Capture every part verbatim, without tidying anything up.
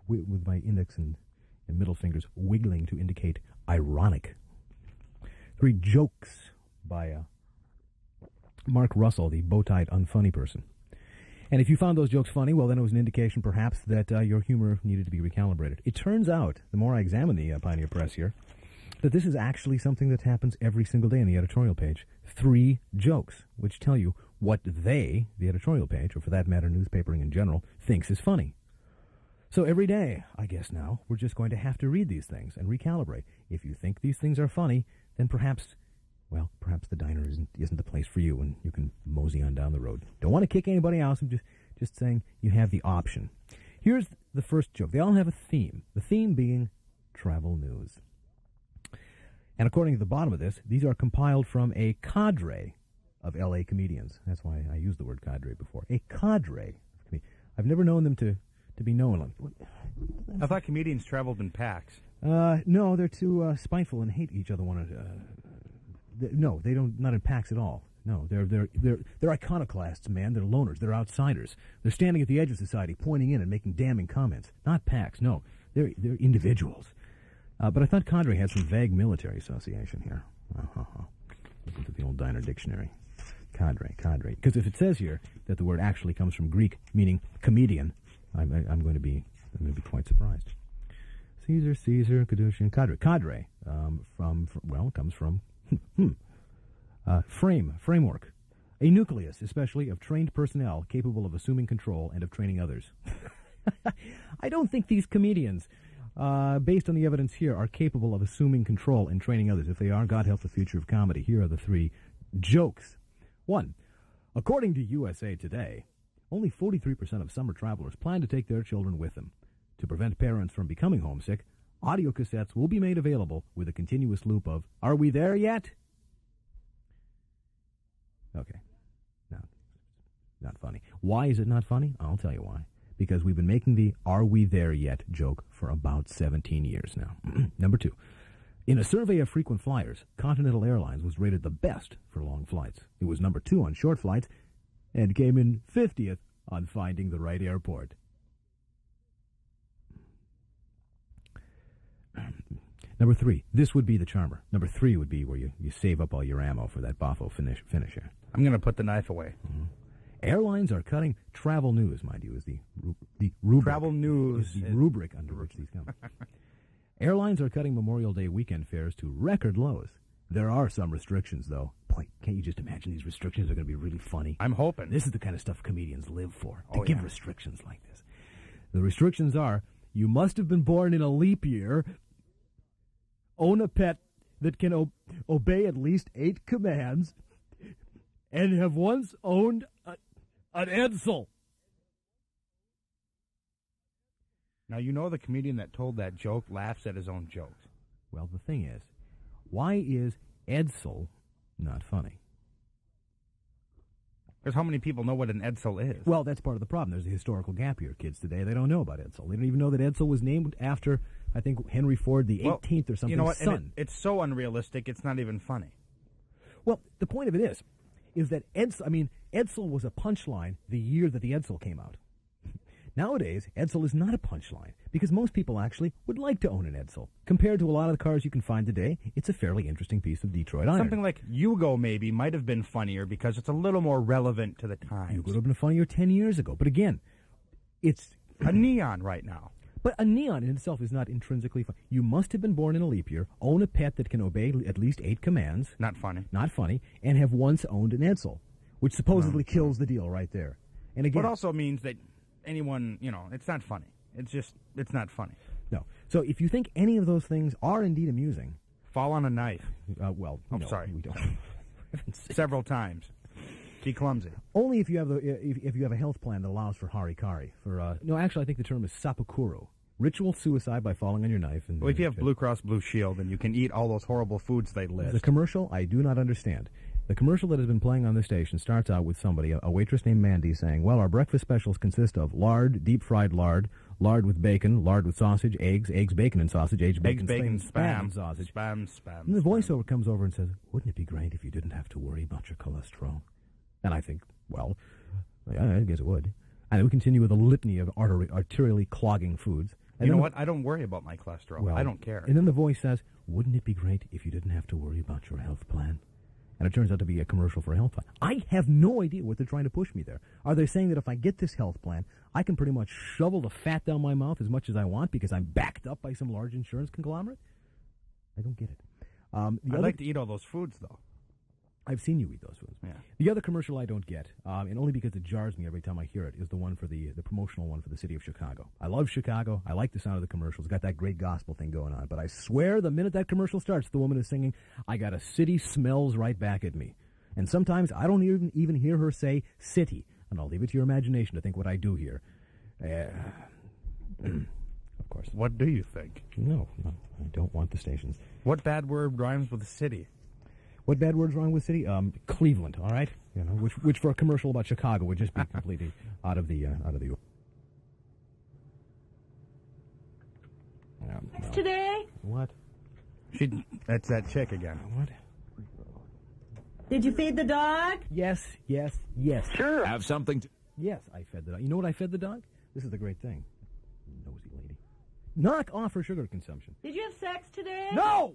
wi- with my index and, and middle fingers wiggling to indicate ironic. Three jokes by uh, Mark Russell, the bow-tied unfunny person. And if you found those jokes funny, well, then it was an indication, perhaps, that uh, your humor needed to be recalibrated. It turns out, the more I examine the uh, Pioneer Press here, that this is actually something that happens every single day on the editorial page. Three jokes, which tell you what they, the editorial page, or for that matter, newspapering in general, thinks is funny. So every day, I guess now, we're just going to have to read these things and recalibrate. If you think these things are funny, then perhaps... well, perhaps the diner isn't isn't the place for you, and you can mosey on down the road. Don't want to kick anybody out. I'm just, just saying you have the option. Here's the first joke. They all have a theme, the theme being travel news. And according to the bottom of this, these are compiled from a cadre of L A comedians. That's why I used the word cadre before. A cadre of comedians. I've never known them to, to be known. I thought comedians traveled in packs. Uh, no, they're too uh, spiteful and hate each other. One uh, They, no, they don't. Not in packs at all. No, they're they're they're they're iconoclasts, man. They're loners. They're outsiders. They're standing at the edge of society, pointing in and making damning comments. Not packs. No, they're they're individuals. Uh, but I thought cadre had some vague military association here. Uh-huh. Look into the old diner dictionary. Cadre, cadre. Because if it says here that the word actually comes from Greek, meaning comedian, I'm, I, I'm going to be I'm going to be quite surprised. Caesar, Caesar, Caducean, cadre, cadre. Um, from, from well, it comes from. Hmm. Uh, frame, framework. A nucleus, especially, of trained personnel capable of assuming control and of training others. I don't think these comedians, uh, based on the evidence here, are capable of assuming control and training others. If they are, God help the future of comedy. Here are the three jokes. One, according to U S A Today, only forty-three percent of summer travelers plan to take their children with them. To prevent parents from becoming homesick, audio cassettes will be made available with a continuous loop of, "Are we there yet?" Okay. No, not funny. Why is it not funny? I'll tell you why. Because we've been making the "Are we there yet?" joke for about seventeen years now. Number two. In a survey of frequent flyers, Continental Airlines was rated the best for long flights. It was number two on short flights and came in fiftieth on finding the right airport. Number three, this would be the charmer. Number three would be where you, you save up all your ammo for that Boffo finish, finisher. I'm going to put the knife away. Mm-hmm. Airlines are cutting travel news, mind you, is the the rubric. Travel news. Is the rubric under which these come. Airlines are cutting Memorial Day weekend fares to record lows. There are some restrictions, though. Boy, can't you just imagine these restrictions are going to be really funny? I'm hoping. This is the kind of stuff comedians live for, to oh, give yeah. restrictions like this. The restrictions are, you must have been born in a leap year, own a pet that can o- obey at least eight commands, and have once owned a, an Edsel. Now, you know the comedian that told that joke laughs at his own jokes. Well, the thing is, why is Edsel not funny? Because how many people know what an Edsel is? Well, that's part of the problem. There's a historical gap here. Kids today, they don't know about Edsel. They don't even know that Edsel was named after, I think, Henry Ford the well, eighteenth or something. You know what? Son. It, it's so unrealistic, it's not even funny. Well, the point of it is, is that Edsel, I mean, Edsel was a punchline the year that the Edsel came out. Nowadays, Edsel is not a punchline, because most people actually would like to own an Edsel. Compared to a lot of the cars you can find today, it's a fairly interesting piece of Detroit iron. Something like Yugo maybe might have been funnier because it's a little more relevant to the times. Yugo would have been funnier ten years ago. But again, it's a neon right now. But a neon in itself is not intrinsically funny. You must have been born in a leap year, own a pet that can obey at least eight commands. Not funny. Not funny. And have once owned an Edsel, which supposedly no. kills the deal right there. And again, but also means that anyone, you know, it's not funny. It's just, it's not funny. No. So if you think any of those things are indeed amusing... Fall on a knife. Uh, well, I'm no, sorry. We don't. Several times. Be clumsy. Only if you have the if, if you have a health plan that allows for harikari. For uh, no, actually, I think the term is seppuku. Ritual suicide by falling on your knife. And, well, if you have uh, Blue Cross Blue Shield, then you can eat all those horrible foods they list. The commercial, I do not understand. The commercial that has been playing on this station starts out with somebody, a, a waitress named Mandy, saying, well, our breakfast specials consist of lard, deep-fried lard, lard with bacon, lard with sausage, eggs, eggs, bacon, and sausage, eggs, bacon, eggs, bacon, spam, spam, and sausage. Spam, spam, And the spam. voiceover comes over and says, wouldn't it be great if you didn't have to worry about your cholesterol? And I think, well, yeah, I guess it would. And we continue with a litany of artery, arterially clogging foods. And you know then what? I don't worry about my cholesterol. Well, I don't care. And then the voice says, wouldn't it be great if you didn't have to worry about your health plan? And it turns out to be a commercial for a health plan. I have no idea what they're trying to push me there. Are they saying that if I get this health plan, I can pretty much shovel the fat down my mouth as much as I want because I'm backed up by some large insurance conglomerate? I don't get it. Um, I'd other, like to eat all those foods, though. I've seen you eat those foods. Yeah. The other commercial I don't get, um, and only because it jars me every time I hear it, is the one for the the promotional one for the city of Chicago. I love Chicago. I like the sound of the commercials. It's got that great gospel thing going on. But I swear the minute that commercial starts, the woman is singing, I got a city smells right back at me. And sometimes I don't even, even hear her say city. And I'll leave it to your imagination to think what I do here. Uh, of course. What do you think? No, no, I don't want the stations. What bad word rhymes with city? What bad word's wrong with city? Um, Cleveland, all right? You know, which which for a commercial about Chicago would just be completely out of the uh, out of the. Um, no. Today? What? She, that's that chick again. What? Did you feed the dog? Yes, yes, yes. Sure. Have something to... Yes, I fed the dog. You know what I fed the dog? This is the great thing. Nosy lady. Knock off her sugar consumption. Did you have sex today? No!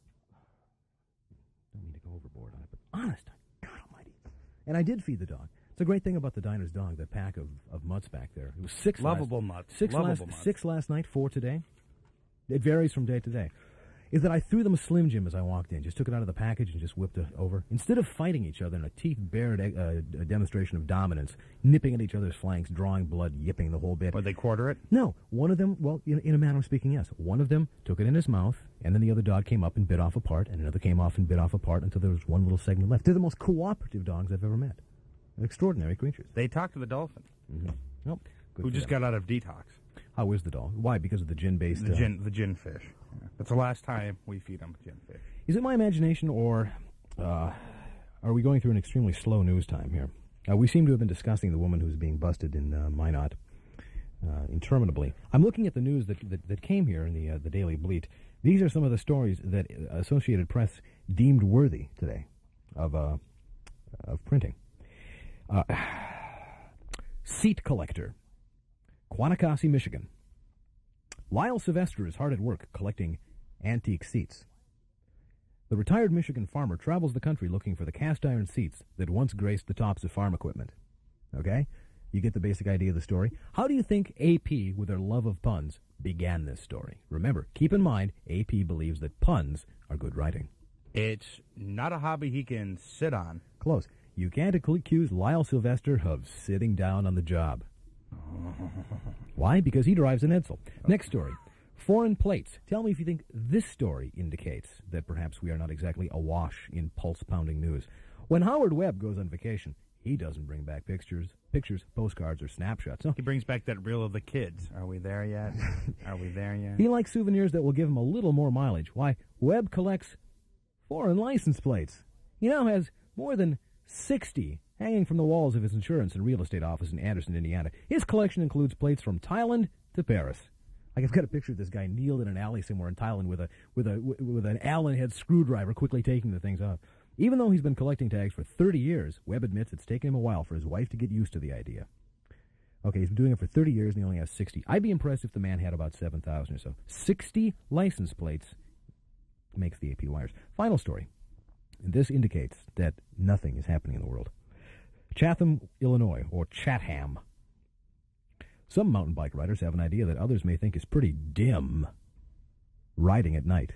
Don't mean to go overboard on it, but honest, God almighty. And I did feed the dog. It's a great thing about the diner's dog, that pack of, of mutts back there. It was six Lovable last, mutts. Six Lovable last, mutts. Six last night, four today. It varies from day to day. Is that I threw them a Slim Jim as I walked in, just took it out of the package and just whipped it over. Instead of fighting each other in a teeth-bared uh, demonstration of dominance, nipping at each other's flanks, drawing blood, yipping the whole bit. Would they quarter it? No. One of them, well, in, in a manner of speaking, yes. One of them took it in his mouth, and then the other dog came up and bit off a part, and another came off and bit off a part until there was one little segment left. They're the most cooperative dogs I've ever met. They're extraordinary creatures. They talk to the dolphin, Mm-hmm. Nope. Good who for just them. got out of detox. How is the dog? Why? Because of the gin-based... The uh, gin, the gin fish. Yeah. That's the last time we feed them gin fish. Is it my imagination, or uh, are we going through an extremely slow news time here? Uh, we seem to have been discussing the woman who's being busted in uh, Minot uh, interminably. I'm looking at the news that, that, that came here in the uh, the Daily Bleat. These are some of the stories that Associated Press deemed worthy today of uh, of printing. Uh, seat collector, Quanacossie, Michigan. Lyle Sylvester is hard at work collecting antique seats. The retired Michigan farmer travels the country looking for the cast-iron seats that once graced the tops of farm equipment. Okay? You get the basic idea of the story. How do you think A P, with their love of puns, began this story? Remember, keep in mind, A P believes that puns are good writing. It's not a hobby he can sit on. Close. You can't accuse Lyle Sylvester of sitting down on the job. Why? Because he drives an Edsel. Next story. Foreign plates. Tell me if you think this story indicates that perhaps we are not exactly awash in pulse-pounding news. When Howard Webb goes on vacation, he doesn't bring back pictures, pictures, postcards, or snapshots. No. He brings back that reel of the kids. Are we there yet? Are we there yet? He likes souvenirs that will give him a little more mileage. Why? Webb collects foreign license plates. He now has more than sixty hanging from the walls of his insurance and real estate office in Anderson, Indiana. His collection includes plates from Thailand to Paris. Like, I've got a picture of this guy kneeled in an alley somewhere in Thailand with a with a with an Allen head screwdriver, quickly taking the things off. Even though he's been collecting tags for thirty years, Webb admits it's taken him a while for his wife to get used to the idea. Okay, he's been doing it for thirty years and he only has sixty. I'd be impressed if the man had about seven thousand or so. sixty license plates makes the A P wires. Final story. And this indicates that nothing is happening in the world. Chatham, Illinois, or Chatham. Some mountain bike riders have an idea that others may think is pretty dim. Riding at night.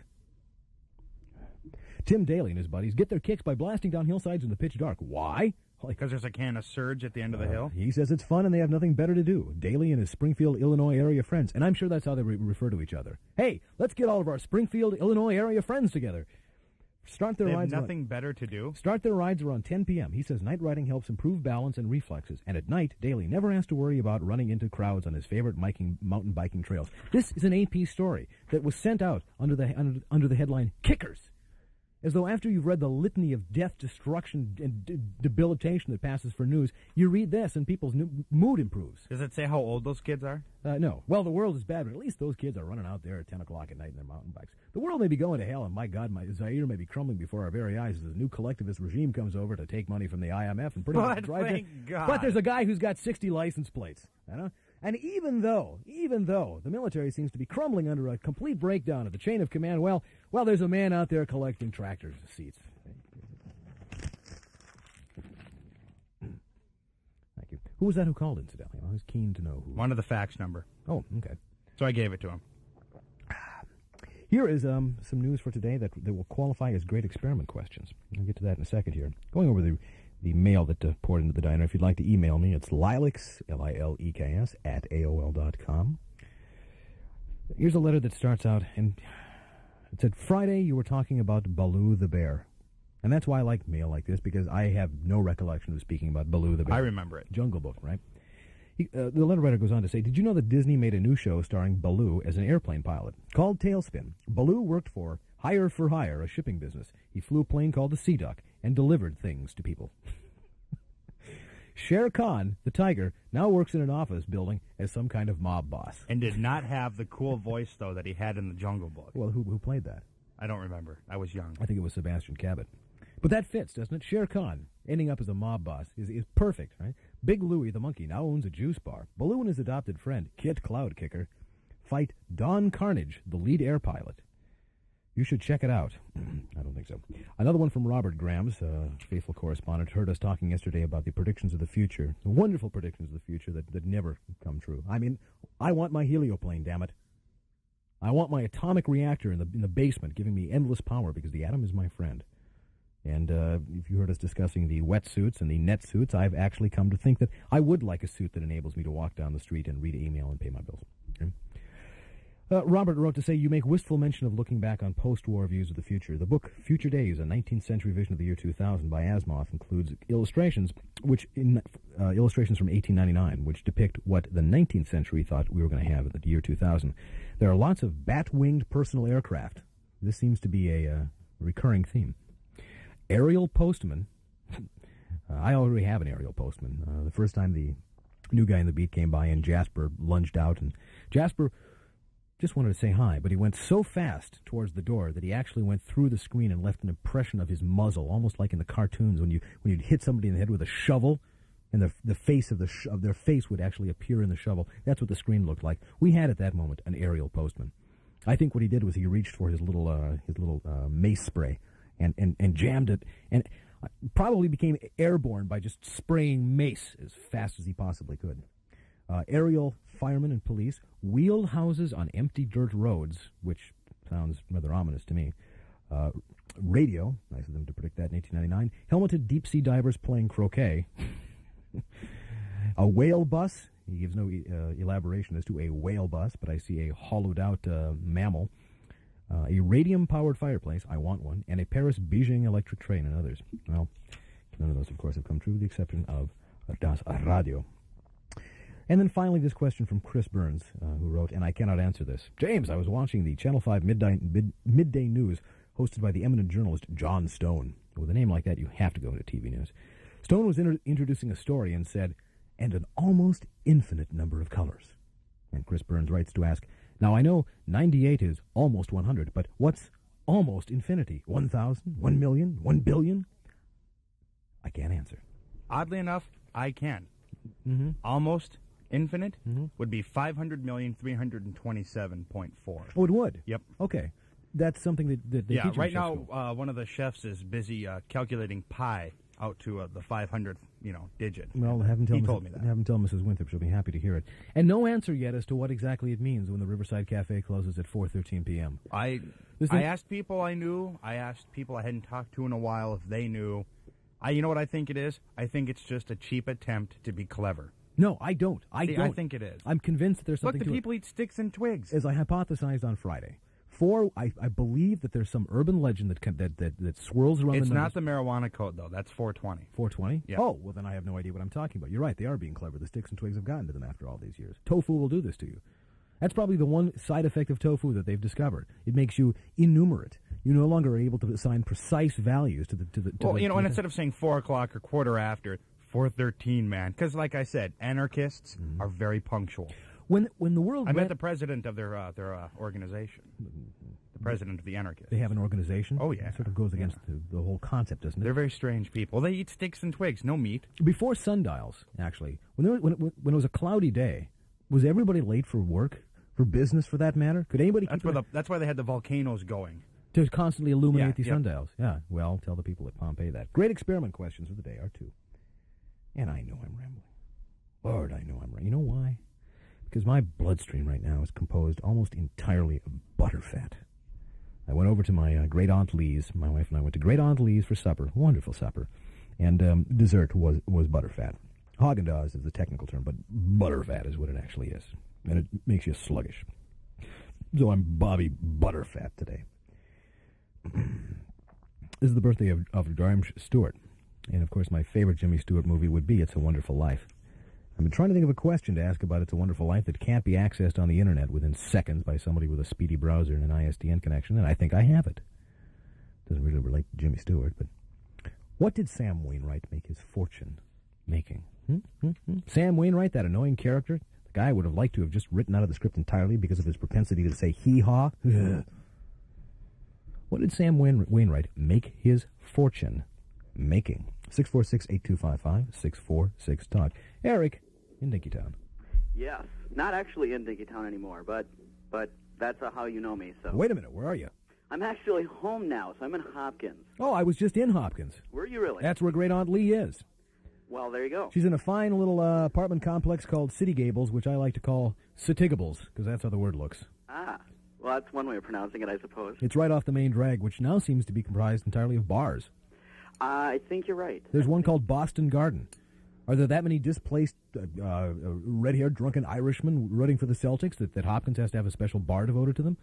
Tim Daly and his buddies get their kicks by blasting down hillsides in the pitch dark. Why? Because there's a can of Surge at the end of the uh, hill? He says it's fun and they have nothing better to do. Daly and his Springfield, Illinois area friends. And I'm sure that's how they re- refer to each other. Hey, let's get all of our Springfield, Illinois area friends together. Start their They have rides nothing around, better to do? Start their rides around ten p.m. He says night riding helps improve balance and reflexes. And at night, Daly never has to worry about running into crowds on his favorite biking, mountain biking trails. This is an A P story that was sent out under the under, under the headline, Kickers. As though after you've read the litany of death, destruction, and d- debilitation that passes for news, you read this and people's new mood improves. Does it say how old those kids are? Uh, no. Well, the world is bad, but at least those kids are running out there at ten o'clock at night in their mountain bikes. The world may be going to hell, and my God, my Zaire may be crumbling before our very eyes as the new collectivist regime comes over to take money from the I M F and pretty much But drive thank it. God. But there's a guy who's got sixty license plates. You know? And even though, even though the military seems to be crumbling under a complete breakdown of the chain of command, well, well, there's a man out there collecting tractors' seats. Thank you. Who was that who called, incidentally? I was keen to know who. One of the fax number. Oh, okay. So I gave it to him. Here is um, some news for today that, that will qualify as great experiment questions. I'll get to that in a second here. Going over the the mail that uh, poured into the diner. If you'd like to email me, it's lilex, L I L E K S, at A O L dot com. Here's a letter that starts out, and it said, Friday you were talking about Baloo the bear. And that's why I like mail like this, because I have no recollection of speaking about Baloo the bear. I remember it. Jungle Book, right? He, uh, the letter writer goes on to say, did you know that Disney made a new show starring Baloo as an airplane pilot called Tailspin? Baloo worked for Hire for Hire, a shipping business. He flew a plane called the Sea Duck and delivered things to people. Shere Khan, the tiger, now works in an office building as some kind of mob boss. And did not have the cool voice, though, that he had in the Jungle Book. Well, who, who played that? I don't remember. I was young. I think it was Sebastian Cabot. But that fits, doesn't it? Shere Khan, ending up as a mob boss, is, is perfect, right? Big Louie the monkey now owns a juice bar. Baloo and his adopted friend, Kit Cloudkicker, fight Don Carnage, the lead air pilot. You should check it out. I don't think so. Another one from Robert Grams, uh, faithful correspondent, heard us talking yesterday about the predictions of the future, the wonderful predictions of the future that, that never come true. I mean, I want my helioplane, damn it. I want my atomic reactor in the in the basement giving me endless power because the atom is my friend. And uh, if you heard us discussing the wetsuits and the net suits, I've actually come to think that I would like a suit that enables me to walk down the street and read email and pay my bills. Okay? Uh, Robert wrote to say, you make wistful mention of looking back on post-war views of the future. The book Future Days, a nineteenth century vision of the year two thousand by Asimov includes illustrations which in, uh, illustrations from eighteen ninety-nine, which depict what the nineteenth century thought we were going to have in the year two thousand. There are lots of bat-winged personal aircraft. This seems to be a uh, recurring theme. Aerial postman. uh, I already have an aerial postman. Uh, the first time the new guy in the beat came by and Jasper lunged out, and Jasper just wanted to say hi, but he went so fast towards the door that he actually went through the screen and left an impression of his muzzle, almost like in the cartoons when you when you'd hit somebody in the head with a shovel, and the the face of the sh- of their face would actually appear in the shovel. That's what the screen looked like. We had at that moment an aerial postman. I think what he did was he reached for his little uh, his little uh, mace spray and, and, and jammed it, and probably became airborne by just spraying mace as fast as he possibly could. Uh, aerial firemen and police, wheeled houses on empty dirt roads, which sounds rather ominous to me. Uh, radio, nice of them to predict that in eighteen ninety-nine. Helmeted deep-sea divers playing croquet. A whale bus. He gives no uh, elaboration as to a whale bus, but I see a hollowed-out uh, mammal. Uh, a radium-powered fireplace, I want one, and a Paris-Beijing electric train and others. Well, none of those, of course, have come true, with the exception of Das Radio. And then finally, this question from Chris Burns, uh, who wrote, and I cannot answer this. James, I was watching the Channel five midday, mid, midday news hosted by the eminent journalist John Stone. With a name like that, you have to go into T V news. Stone was inter- introducing a story and said, and an almost infinite number of colors. And Chris Burns writes to ask, now I know ninety-eight is almost one hundred, but what's almost infinity? one thousand? one million? one billion? I can't answer. Oddly enough, I can. Mm-hmm. Almost infinite mm-hmm. would be five hundred million, three hundred twenty-seven point four. Oh, it would? Yep. Okay. That's something that, that they yeah, teach in right chef now, school. uh, one of the chefs is busy uh, calculating pi out to uh, the five hundredth, you know, digit. Well, have him tell he Missus told me that. Have him tell Missus Winthrop. She'll be happy to hear it. And no answer yet as to what exactly it means when the Riverside Cafe closes at four thirteen p.m. I This I thing- asked people I knew. I asked people I hadn't talked to in a while if they knew. I, you know what I think it is? I think it's just a cheap attempt to be clever. No, I don't. I See, don't. I think it is. I'm convinced that there's Look, something the to people it. eat sticks and twigs. As I hypothesized on Friday. Four, I, I believe that there's some urban legend that can, that, that that swirls around It's the not numbers. the marijuana code, though. That's four twenty. four twenty? Yeah. Oh, well, then I have no idea what I'm talking about. You're right. They are being clever. The sticks and twigs have gotten to them after all these years. Tofu will do this to you. That's probably the one side effect of tofu that they've discovered. It makes you innumerate. You no longer are able to assign precise values to the to the. To Well, the, you know, to and the- instead of saying four o'clock or quarter after, four thirteen, man. Because, like I said, anarchists Mm-hmm. are very punctual. when when the world I met ran- the president of their uh, their uh, organization. The president of the anarchists. they have an organization. Oh, yeah. It sort of goes against Yeah. the, the whole concept, doesn't it? They're very strange people. They eat sticks and twigs, no meat. Before sundials, actually, when there, when, it, when it was a cloudy day, was everybody late for work, for business, for that matter? Could anybody? That's keep where it- the, That's why they had the volcanoes going. to constantly illuminate Yeah, these yeah. sundials. Yeah, well, tell the people at Pompeii that. Great experiment questions of the day are two. And I know I'm rambling. Lord, I know I'm rambling. You know why? Because my bloodstream right now is composed almost entirely of butterfat. I went over to my uh, great aunt Lee's. My wife and I went to great aunt Lee's for supper. Wonderful supper. And um, dessert was, was butterfat. Haagen-Dazs is the technical term, but butterfat is what it actually is. And it makes you sluggish. So I'm Bobby Butterfat today. This is the birthday of, of James Stewart. And, of course, my favorite Jimmy Stewart movie would be It's a Wonderful Life. I've been trying to think of a question to ask about It's a Wonderful Life that can't be accessed on the Internet within seconds by somebody with a speedy browser and an I S D N connection, and I think I have it. Doesn't really relate to Jimmy Stewart, but what did Sam Wainwright make his fortune making? Hmm? Hmm? Hmm? Sam Wainwright, that annoying character, the guy I would have liked to have just written out of the script entirely because of his propensity to say hee-haw. What did Sam Wain- Wainwright make his fortune making? six four six, eight two five five, six four six, talk. Eric in Dinkytown. Yes, not actually in Dinkytown anymore, but but that's uh, how you know me. So Wait a minute, where are you? I'm actually home now, so I'm in Hopkins. Oh, I was just in Hopkins. Were you really? That's where Great Aunt Lee is. Well, there you go. She's in a fine little uh, apartment complex called City Gables, which I like to call Citigables, because that's how the word looks. Ah, well, that's one way of pronouncing it, I suppose. It's right off the main drag, which now seems to be comprised entirely of bars. Uh, I think you're right. There's one called Boston Garden. Are there that many displaced, uh, uh, red-haired, drunken Irishmen rooting for the Celtics that, that Hopkins has to have a special bar devoted to them?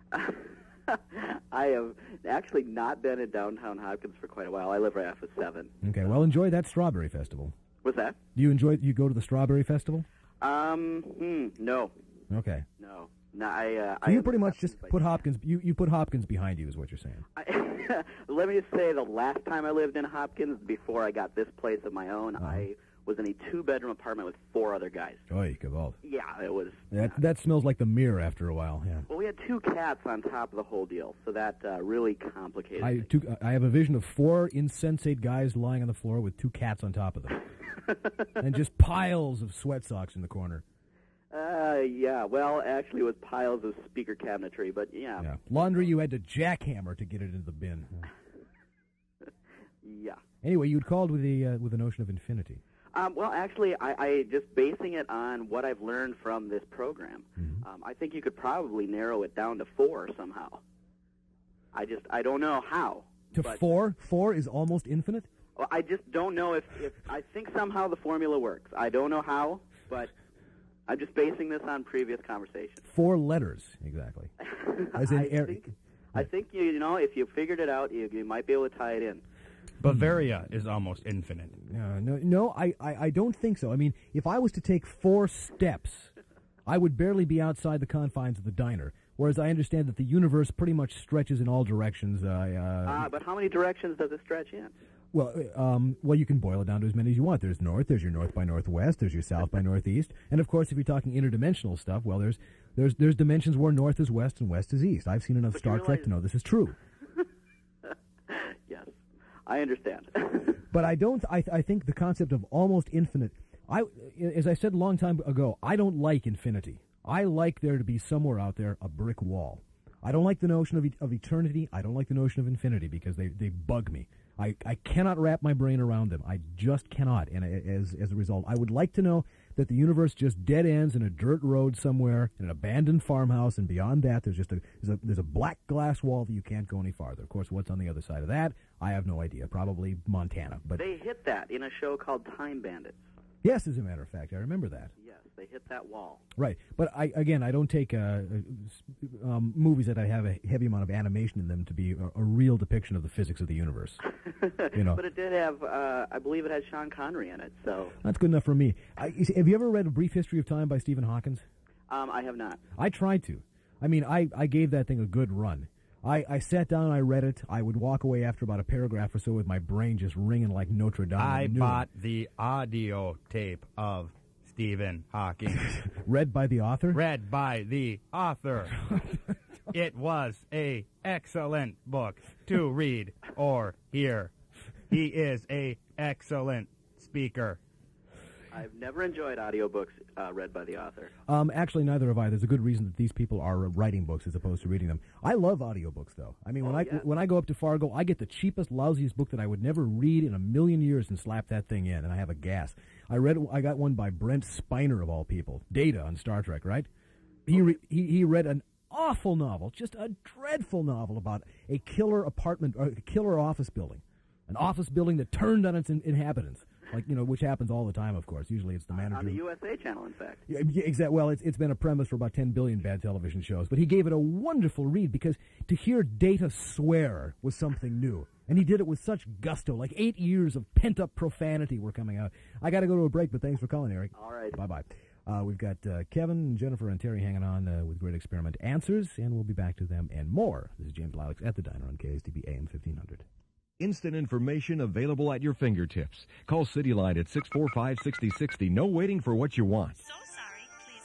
I have actually not been in downtown Hopkins for quite a while. I live right off of seven. Okay, well, enjoy that Strawberry Festival. What's that? Do you enjoy, you go to the Strawberry Festival? Um, hmm, no. Okay. No. No, I, uh, So I you am pretty much Hopkins just by put chance. Hopkins, you, you put Hopkins behind you is what you're saying. I, let me just say, the last time I lived in Hopkins, before I got this place of my own, Uh-huh. I was in a two-bedroom apartment with four other guys. Oy, Gewalt. Yeah, it was. That, that smells like the mirror after a while, yeah. Well, we had two cats on top of the whole deal, so that uh, really complicated I, things. two, I have a vision of four insensate guys lying on the floor with two cats on top of them. And just piles of sweat socks in the corner. Uh, yeah, well, actually, it was piles of speaker cabinetry, but yeah. Yeah. Laundry you had to jackhammer to get it into the bin. Yeah. Anyway, you'd called with the uh, with the notion of infinity. Um, well, actually, I, I just basing it on what I've learned from this program. Mm-hmm. Um, I think you could probably narrow it down to four somehow. I just I don't know how. To but, four? Four is almost infinite? well, I just don't know if, if I think somehow the formula works. I don't know how, but I'm just basing this on previous conversations. Four letters, exactly. As in I air- think I think you, you know if you figured it out, you, you might be able to tie it in. Bavaria is almost infinite. Uh, no, no I, I, I don't think so. I mean, if I was to take four steps, I would barely be outside the confines of the diner. Whereas I understand that the universe pretty much stretches in all directions. Uh, uh, Uh, but how many directions does it stretch in? well, uh, um, well, you can boil it down to as many as you want. There's north, there's your north by northwest, there's your south by northeast, and of course, if you're talking interdimensional stuff, well, there's there's there's dimensions where north is west and west is east. I've seen enough But you Star Trek realize- to know this is true. Yes, I understand. But I don't. I, I think the concept of almost infinite. I, as I said a long time ago, I don't like infinity. I like there to be somewhere out there a brick wall. I don't like the notion of, e- of eternity. I don't like the notion of infinity because they, they bug me. I, I cannot wrap my brain around them. I just cannot. And I- as as a result, I would like to know that the universe just dead ends in a dirt road somewhere in an abandoned farmhouse, and beyond that, there's just a there's a, there's a black glass wall that you can't go any farther. Of course, what's on the other side of that, I have no idea. Probably Montana. But They hit that in a show called Time Bandits. yes, as a matter of fact, I remember that. Yes, they hit that wall. Right, but I again, I don't take uh, uh, um, movies that I have a heavy amount of animation in them to be a, a real depiction of the physics of the universe. You know, But it did have, uh, I believe it had Sean Connery in it, so that's good enough for me. I, you see, have you ever read A Brief History of Time by Stephen Hawkins? um, I have not. I tried to. I mean, I, I gave that thing a good run. I, I sat down, I read it. I would walk away after about a paragraph or so with my brain just ringing like Notre Dame. I at noon. bought the audio tape of Stephen Hawking, Read by the author? read by the author. It was a excellent book to read or hear. He is a excellent speaker. I've never enjoyed audiobooks uh, read by the author. Um, actually, neither have I. There's a good reason that these people are writing books as opposed to reading them. I love audiobooks, though. I mean, when Oh, I yeah. when I go up to Fargo, I get the cheapest, lousiest book that I would never read in a million years and slap that thing in, and I have a gas. I read, I got one by Brent Spiner of all people, Data on Star Trek, right? He re, he he read an awful novel, just a dreadful novel about a killer apartment, or a killer office building, an office building that turned on its in, inhabitants. Like, you know, which happens all the time, of course. Usually it's the manager. On the U S A channel, in fact. Yeah, exactly. Well, it's, it's been a premise for about ten billion bad television shows. But he gave it a wonderful read because to hear Data swear was something new. And he did it with such gusto. Like eight years of pent-up profanity were coming out. I got to go to a break, but thanks for calling, Eric. All right. Bye-bye. Uh, we've got uh, Kevin, Jennifer, and Terry hanging on uh, with Great Experiment Answers, and we'll be back to them and more. This is James Alex at the Diner on K S T B A M fifteen hundred. Instant information available at your fingertips. Call CityLine at six four five, six zero six zero. No waiting for what you want. So sorry. Please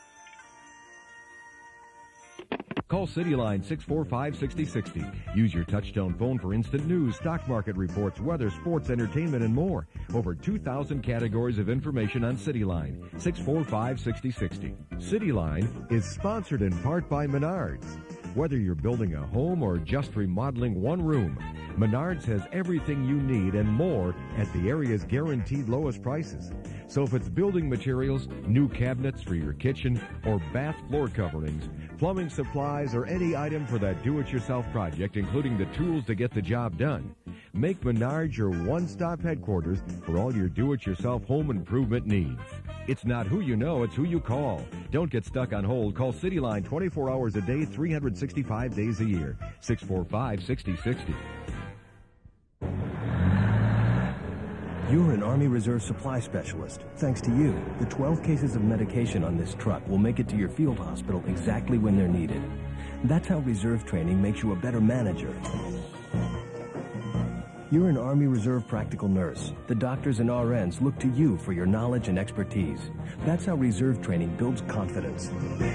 hold. Call CityLine six four five, six zero six zero. Use your touchtone phone for instant news, stock market reports, weather, sports, entertainment, and more. Over two thousand categories of information on CityLine. six four five, six zero six zero. CityLine is sponsored in part by Menards. Whether you're building a home or just remodeling one room, Menards has everything you need and more at the area's guaranteed lowest prices. So if it's building materials, new cabinets for your kitchen, or bath floor coverings, plumbing supplies, or any item for that do-it-yourself project, including the tools to get the job done, make Menards your one-stop headquarters for all your do-it-yourself home improvement needs. It's not who you know, it's who you call. Don't get stuck on hold. Call CityLine twenty-four hours a day, three hundred sixty-five days a year. six four five, six zero six zero. You're an Army Reserve supply specialist. Thanks to you, the twelve cases of medication on this truck will make it to your field hospital exactly when they're needed. That's how reserve training makes you a better manager. You're an Army Reserve practical nurse. The doctors and R Ns look to you for your knowledge and expertise. That's how reserve training builds confidence.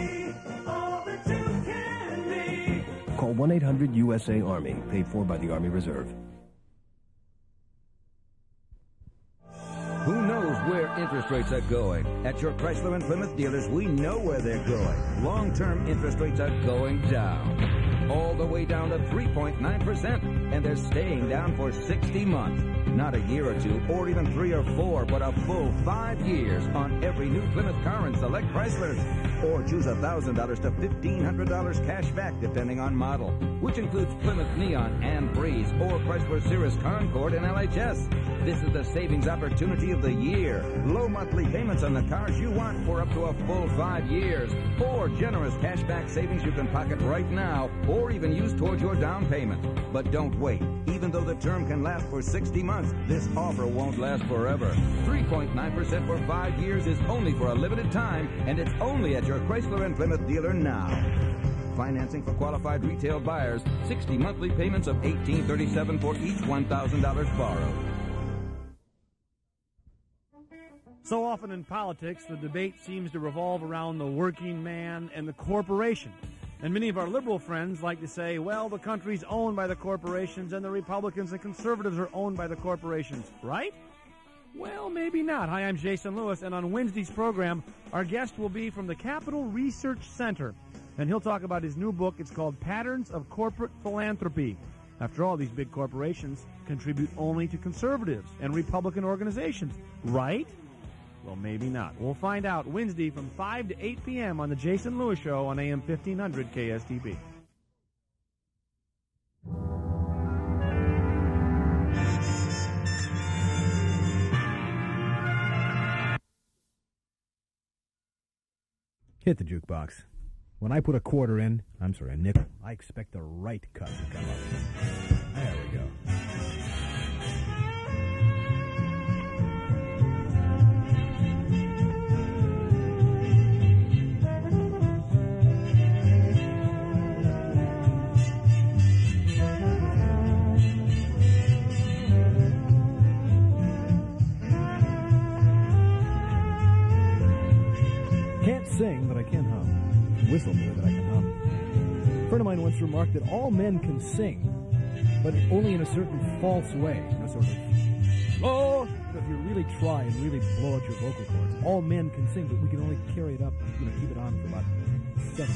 Call one eight hundred U S A Army, paid for by the Army Reserve. Who knows where interest rates are going? At your Chrysler and Plymouth dealers, we know where they're going. Long-term interest rates are going down. All the way down to three point nine percent. And they're staying down for sixty months. Not a year or two, or even three or four, but a full five years on every new Plymouth car and select Chryslers. Or choose one thousand dollars to fifteen hundred dollars cash back, depending on model, which includes Plymouth Neon and Breeze, or Chrysler Cirrus Concord and L H S. This is the savings opportunity of the year. Low monthly payments on the cars you want for up to a full five years. Or generous cashback savings you can pocket right now, or even use towards your down payment. But don't wait. Even though the term can last for sixty months, this offer won't last forever. three point nine percent for five years is only for a limited time, and it's only at your Chrysler and Plymouth dealer now. Financing for qualified retail buyers, sixty monthly payments of eighteen thirty-seven for each one thousand dollars borrowed. So often in politics, the debate seems to revolve around the working man and the corporation. And many of our liberal friends like to say, well, the country's owned by the corporations and the Republicans and conservatives are owned by the corporations, right? Well, maybe not. Hi, I'm Jason Lewis, and on Wednesday's program, our guest will be from the Capital Research Center, and he'll talk about his new book. It's called Patterns of Corporate Philanthropy. After all, these big corporations contribute only to conservatives and Republican organizations, right? Well, maybe not. We'll find out Wednesday from five to eight p.m. on the Jason Lewis Show on A M fifteen hundred K S T B. Hit the jukebox. When I put a quarter in, I'm sorry, a nickel, I expect the right cut to come up. There we go. Sing, but I can hum. Whistle more that I can hum. A friend of mine once remarked that all men can sing, but only in a certain false way, in a sort of Oh, if you really try and really blow out your vocal cords, all men can sing, but we can only carry it up, you know, keep it on for about seven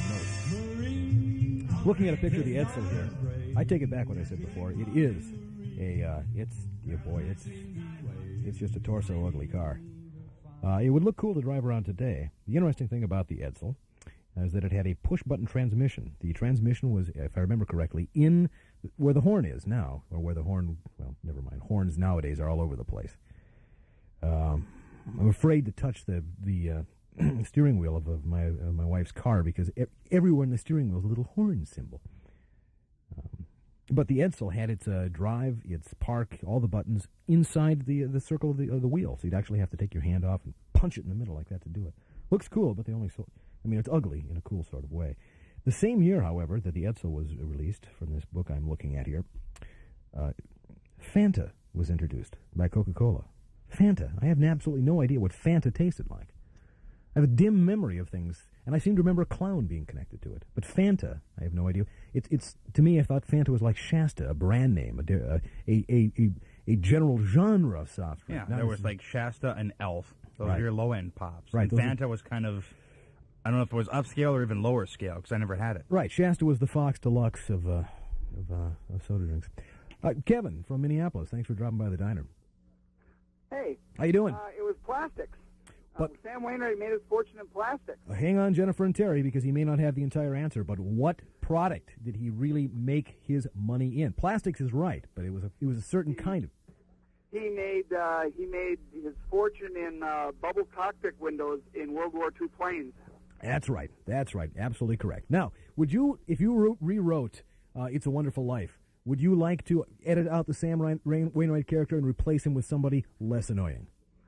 notes. Looking at a picture of the Edsel here, I take it back what I said before. It is a, uh, it's, yeah, boy, it's, it's just a torso ugly car. Uh, it would look cool to drive around today. The interesting thing about the Edsel is that it had a push-button transmission. The transmission was, if I remember correctly, in where the horn is now, or where the horn, well, never mind. Horns nowadays are all over the place. Um, I'm afraid to touch the the uh, steering wheel of, of my of my wife's car because e- everywhere in the steering wheel is a little horn symbol. Um, but the Edsel had its uh, drive, its park, all the buttons inside the the circle of the of the wheel, so you'd actually have to take your hand off and punch it in the middle like that to do it. Looks cool, but they only so. I mean, it's ugly in a cool sort of way. The same year, however, that the Edsel was released, from this book I'm looking at here, uh, Fanta was introduced by Coca-Cola. Fanta. I have absolutely no idea what Fanta tasted like. I have a dim memory of things, and I seem to remember a clown being connected to it. But Fanta, I have no idea. It's it's to me, I thought Fanta was like Shasta, a brand name, a a a, a, a general genre of soft drink. Yeah, there was like Shasta and Elf. Those Right. are your low-end pops. Right, And those are- Fanta was kind of, I don't know if it was upscale or even lower scale, because I never had it. Right, Shasta was the Fox Deluxe of uh, of, uh, of soda drinks. Uh, Kevin from Minneapolis, thanks for dropping by the diner. Hey. How you doing? Uh, it was plastics. But- uh, Sam Wainwright made his fortune in plastics. Uh, hang on, Jennifer and Terry, because he may not have the entire answer. But what product did he really make his money in? Plastics is right, but it was a, it was a certain kind of. He made uh, he made his fortune in uh, bubble cockpit windows in World War Two planes. That's right. That's right. Absolutely correct. Now, would you, if you wrote, rewrote uh, "It's a Wonderful Life," would you like to edit out the Sam Rain, Rain, Wainwright character and replace him with somebody less annoying?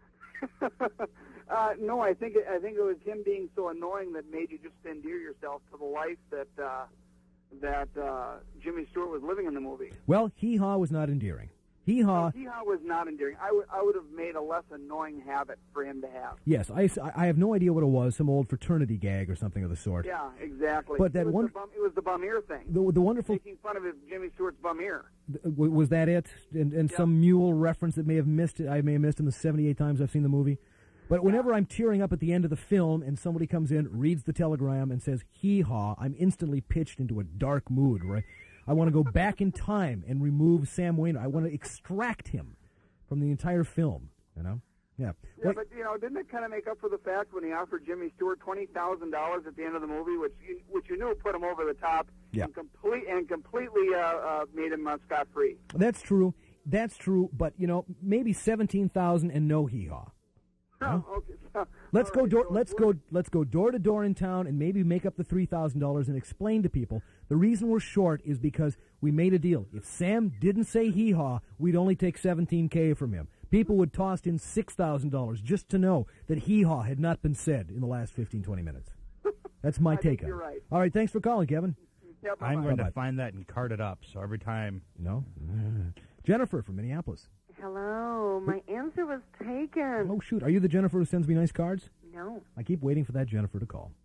uh, no, I think it, I think it was him being so annoying that made you just endear yourself to the life that uh, that uh, Jimmy Stewart was living in the movie. Well, Hee Haw was not endearing. Hee Haw. Hee Haw was not endearing. I would I would have made a less annoying habit for him to have. Yes, I, I have no idea what it was. Some old fraternity gag or something of the sort. Yeah, exactly. But that it was one- the bum, it was the bum ear thing. The, the wonderful. Making fun of his Jimmy Stewart's bum ear. W- was that it? And, and Yeah. some mule reference that may have missed it. I may have missed in the seventy-eight times I've seen the movie. But whenever I'm tearing up at the end of the film and somebody comes in, reads the telegram, and says "hee haw," I'm instantly pitched into a dark mood. Right? I want to go back in time and remove Sam Wainwright. I want to extract him from the entire film. You know? Yeah. Yeah, What- but you know, didn't it kind of make up for the fact when he offered Jimmy Stewart twenty thousand dollars at the end of the movie, which you, which you knew put him over the top, Yeah. and complete and completely uh, uh, made him uh, scot free. That's true. That's true. But you know, maybe seventeen thousand and no hee haw. Huh? Oh, okay. So, Let's all go right, door. so Let's we're- go. Let's go door to door in town, and maybe make up the three thousand dollars and explain to people the reason we're short is because we made a deal. If Sam didn't say hee haw, we'd only take seventeen k from him. People would toss in six thousand dollars just to know that hee haw had not been said in the last fifteen, twenty minutes. That's my I take think on you're it. right. All right, thanks for calling, Kevin. Yeah, I'm bye-bye. going to Bye-bye. find that and cart it up, so every time... No, Jennifer from Minneapolis. Hello, my answer was taken. Oh shoot, are you the Jennifer who sends me nice cards? No. I keep waiting for that Jennifer to call.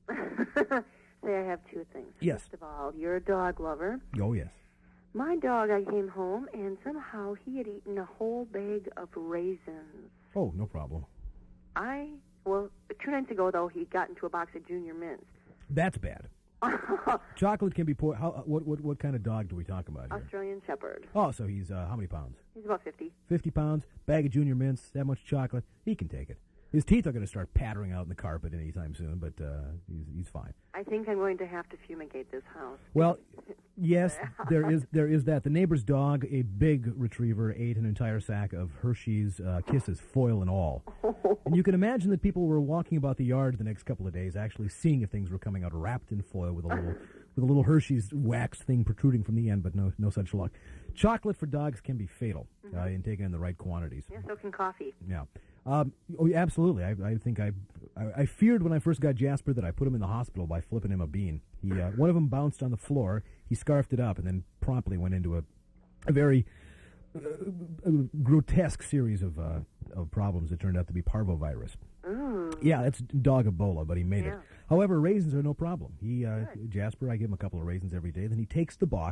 Say, I have two things. Yes. First of all, you're a dog lover. Oh yes. My dog, I came home, and somehow he had eaten a whole bag of raisins. Oh, no problem. I, well, two nights ago, though, he got into a box of Junior Mints. That's bad. Chocolate can be poor. How? What? What? What kind of dog do we talk about here? Australian Shepherd. Oh, so he's uh, how many pounds? He's about fifty. Fifty pounds. Bag of Junior Mints. That much chocolate. He can take it. His teeth are going to start pattering out in the carpet anytime soon, but uh, he's he's fine. I think I'm going to have to fumigate this house. Well, yes, there is there is that. The neighbor's dog, a big retriever, ate an entire sack of Hershey's uh, Kisses, foil and all. And you can imagine that people were walking about the yard the next couple of days, actually seeing if things were coming out wrapped in foil with a little with a little Hershey's wax thing protruding from the end, but no no such luck. Chocolate for dogs can be fatal uh, in taken in the right quantities. Yeah, so can coffee. Yeah. Um, oh, yeah, absolutely. I, I think I, I I feared when I first got Jasper that I put him in the hospital by flipping him a bean. He uh, one of them bounced on the floor. He scarfed it up and then promptly went into a a very uh, uh, grotesque series of uh, of problems that turned out to be parvovirus. Ooh. Yeah, that's dog Ebola, but he made Yeah. it. However, raisins are no problem. He uh, Jasper, I give him a couple of raisins every day. Then he takes the box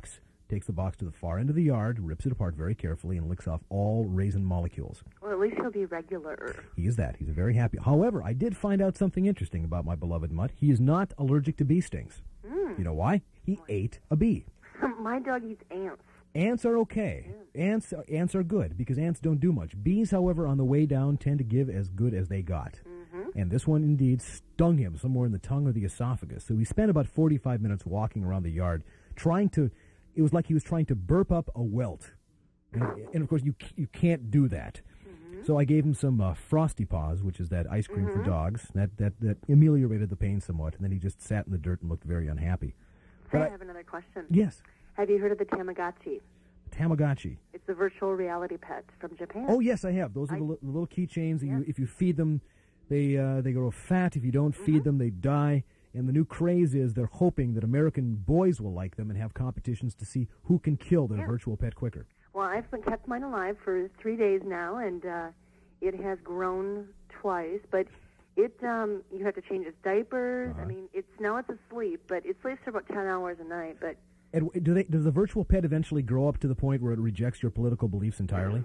takes the box to the far end of the yard, rips it apart very carefully, and licks off all raisin molecules. Well, at least he'll be regular. He is that. He's very happy. However, I did find out something interesting about my beloved mutt. He is not allergic to bee stings. Mm. You know why? He ate a bee. My dog eats ants. Ants are okay. Ants, ants are good because ants don't do much. Bees, however, on the way down tend to give as good as they got. Mm-hmm. And this one indeed stung him somewhere in the tongue or the esophagus. So he spent about forty-five minutes walking around the yard trying to, it was like he was trying to burp up a welt. And, and of course, you you can't do that. Mm-hmm. So I gave him some uh, Frosty Paws, which is that ice cream mm-hmm. for dogs. That, that, that ameliorated the pain somewhat. And then he just sat in the dirt and looked very unhappy. Hey, But I I- have another question. Yes. Have you heard of the Tamagotchi? Tamagotchi. It's a virtual reality pet from Japan. Oh yes, I have. Those are I- the, li- the little keychains that Yeah. you, if you feed them, they uh, they grow fat. If you don't feed them, they die. And the new craze is they're hoping that American boys will like them and have competitions to see who can kill their Yeah. virtual pet quicker. Well, I've been kept mine alive for three days now, and uh, it has grown twice. But it, um, you have to change its diapers. Uh-huh. I mean, it's now it's asleep, but it sleeps for about ten hours a night. But And do they, does the virtual pet eventually grow up to the point where it rejects your political beliefs entirely?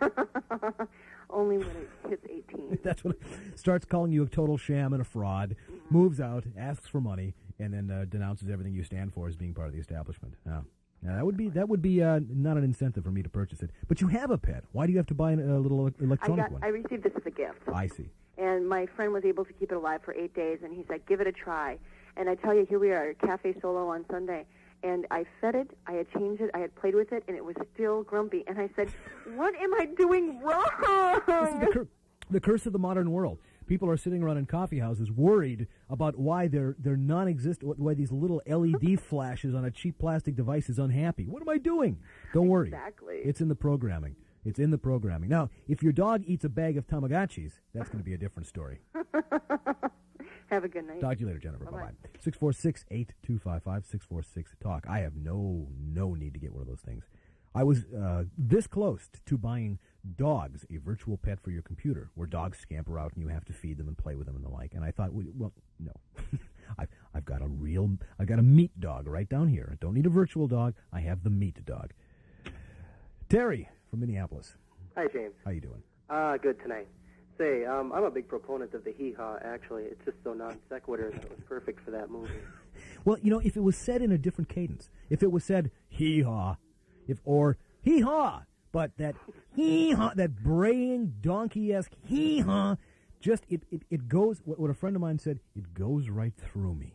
only when it hits eighteen. That's what it starts calling you a total sham and a fraud, Mm-hmm. moves out, asks for money, and then uh, denounces everything you stand for as being part of the establishment. Yeah. Now, that would be that would be uh, not an incentive for me to purchase it. But you have a pet. Why do you have to buy an- a little elec- I electronic got. one? I received this as a gift. I see. And my friend was able to keep it alive for eight days, and he said, give it a try. And I tell you, here we are at Cafe Solo on Sunday, and I fed it, I had changed it, I had played with it, and it was still grumpy. And I said, what am I doing wrong? This is the, cur- the curse of the modern world. People are sitting around in coffee houses worried about why their their non-existent, why these little L E D flashes on a cheap plastic device is unhappy. What am I doing? Don't worry. Exactly. It's in the programming. It's in the programming. Now, if your dog eats a bag of Tamagotchis, that's going to be a different story. Have a good night. Talk to you later, Jennifer. Bye-bye. Bye-bye. six four six, eight two five five, six four six, talk. I have no, no need to get one of those things. I was uh, this close to buying dogs, a virtual pet for your computer, where dogs scamper out and you have to feed them and play with them and the like. And I thought, well, well no. I've, I've got a real, I've got a meat dog right down here. I don't need a virtual dog. I have the meat dog. Terry from Minneapolis. Hi, James. How you doing? Uh, good tonight. Say, um, I'm a big proponent of the hee-haw, actually. It's just so non-sequitur that it was perfect for that movie. Well, you know, if it was said in a different cadence, if it was said hee-haw, if or hee-haw, but that hee-haw, that braying, donkey-esque hee-haw, just, it, it, it goes, what, what a friend of mine said, it goes right through me.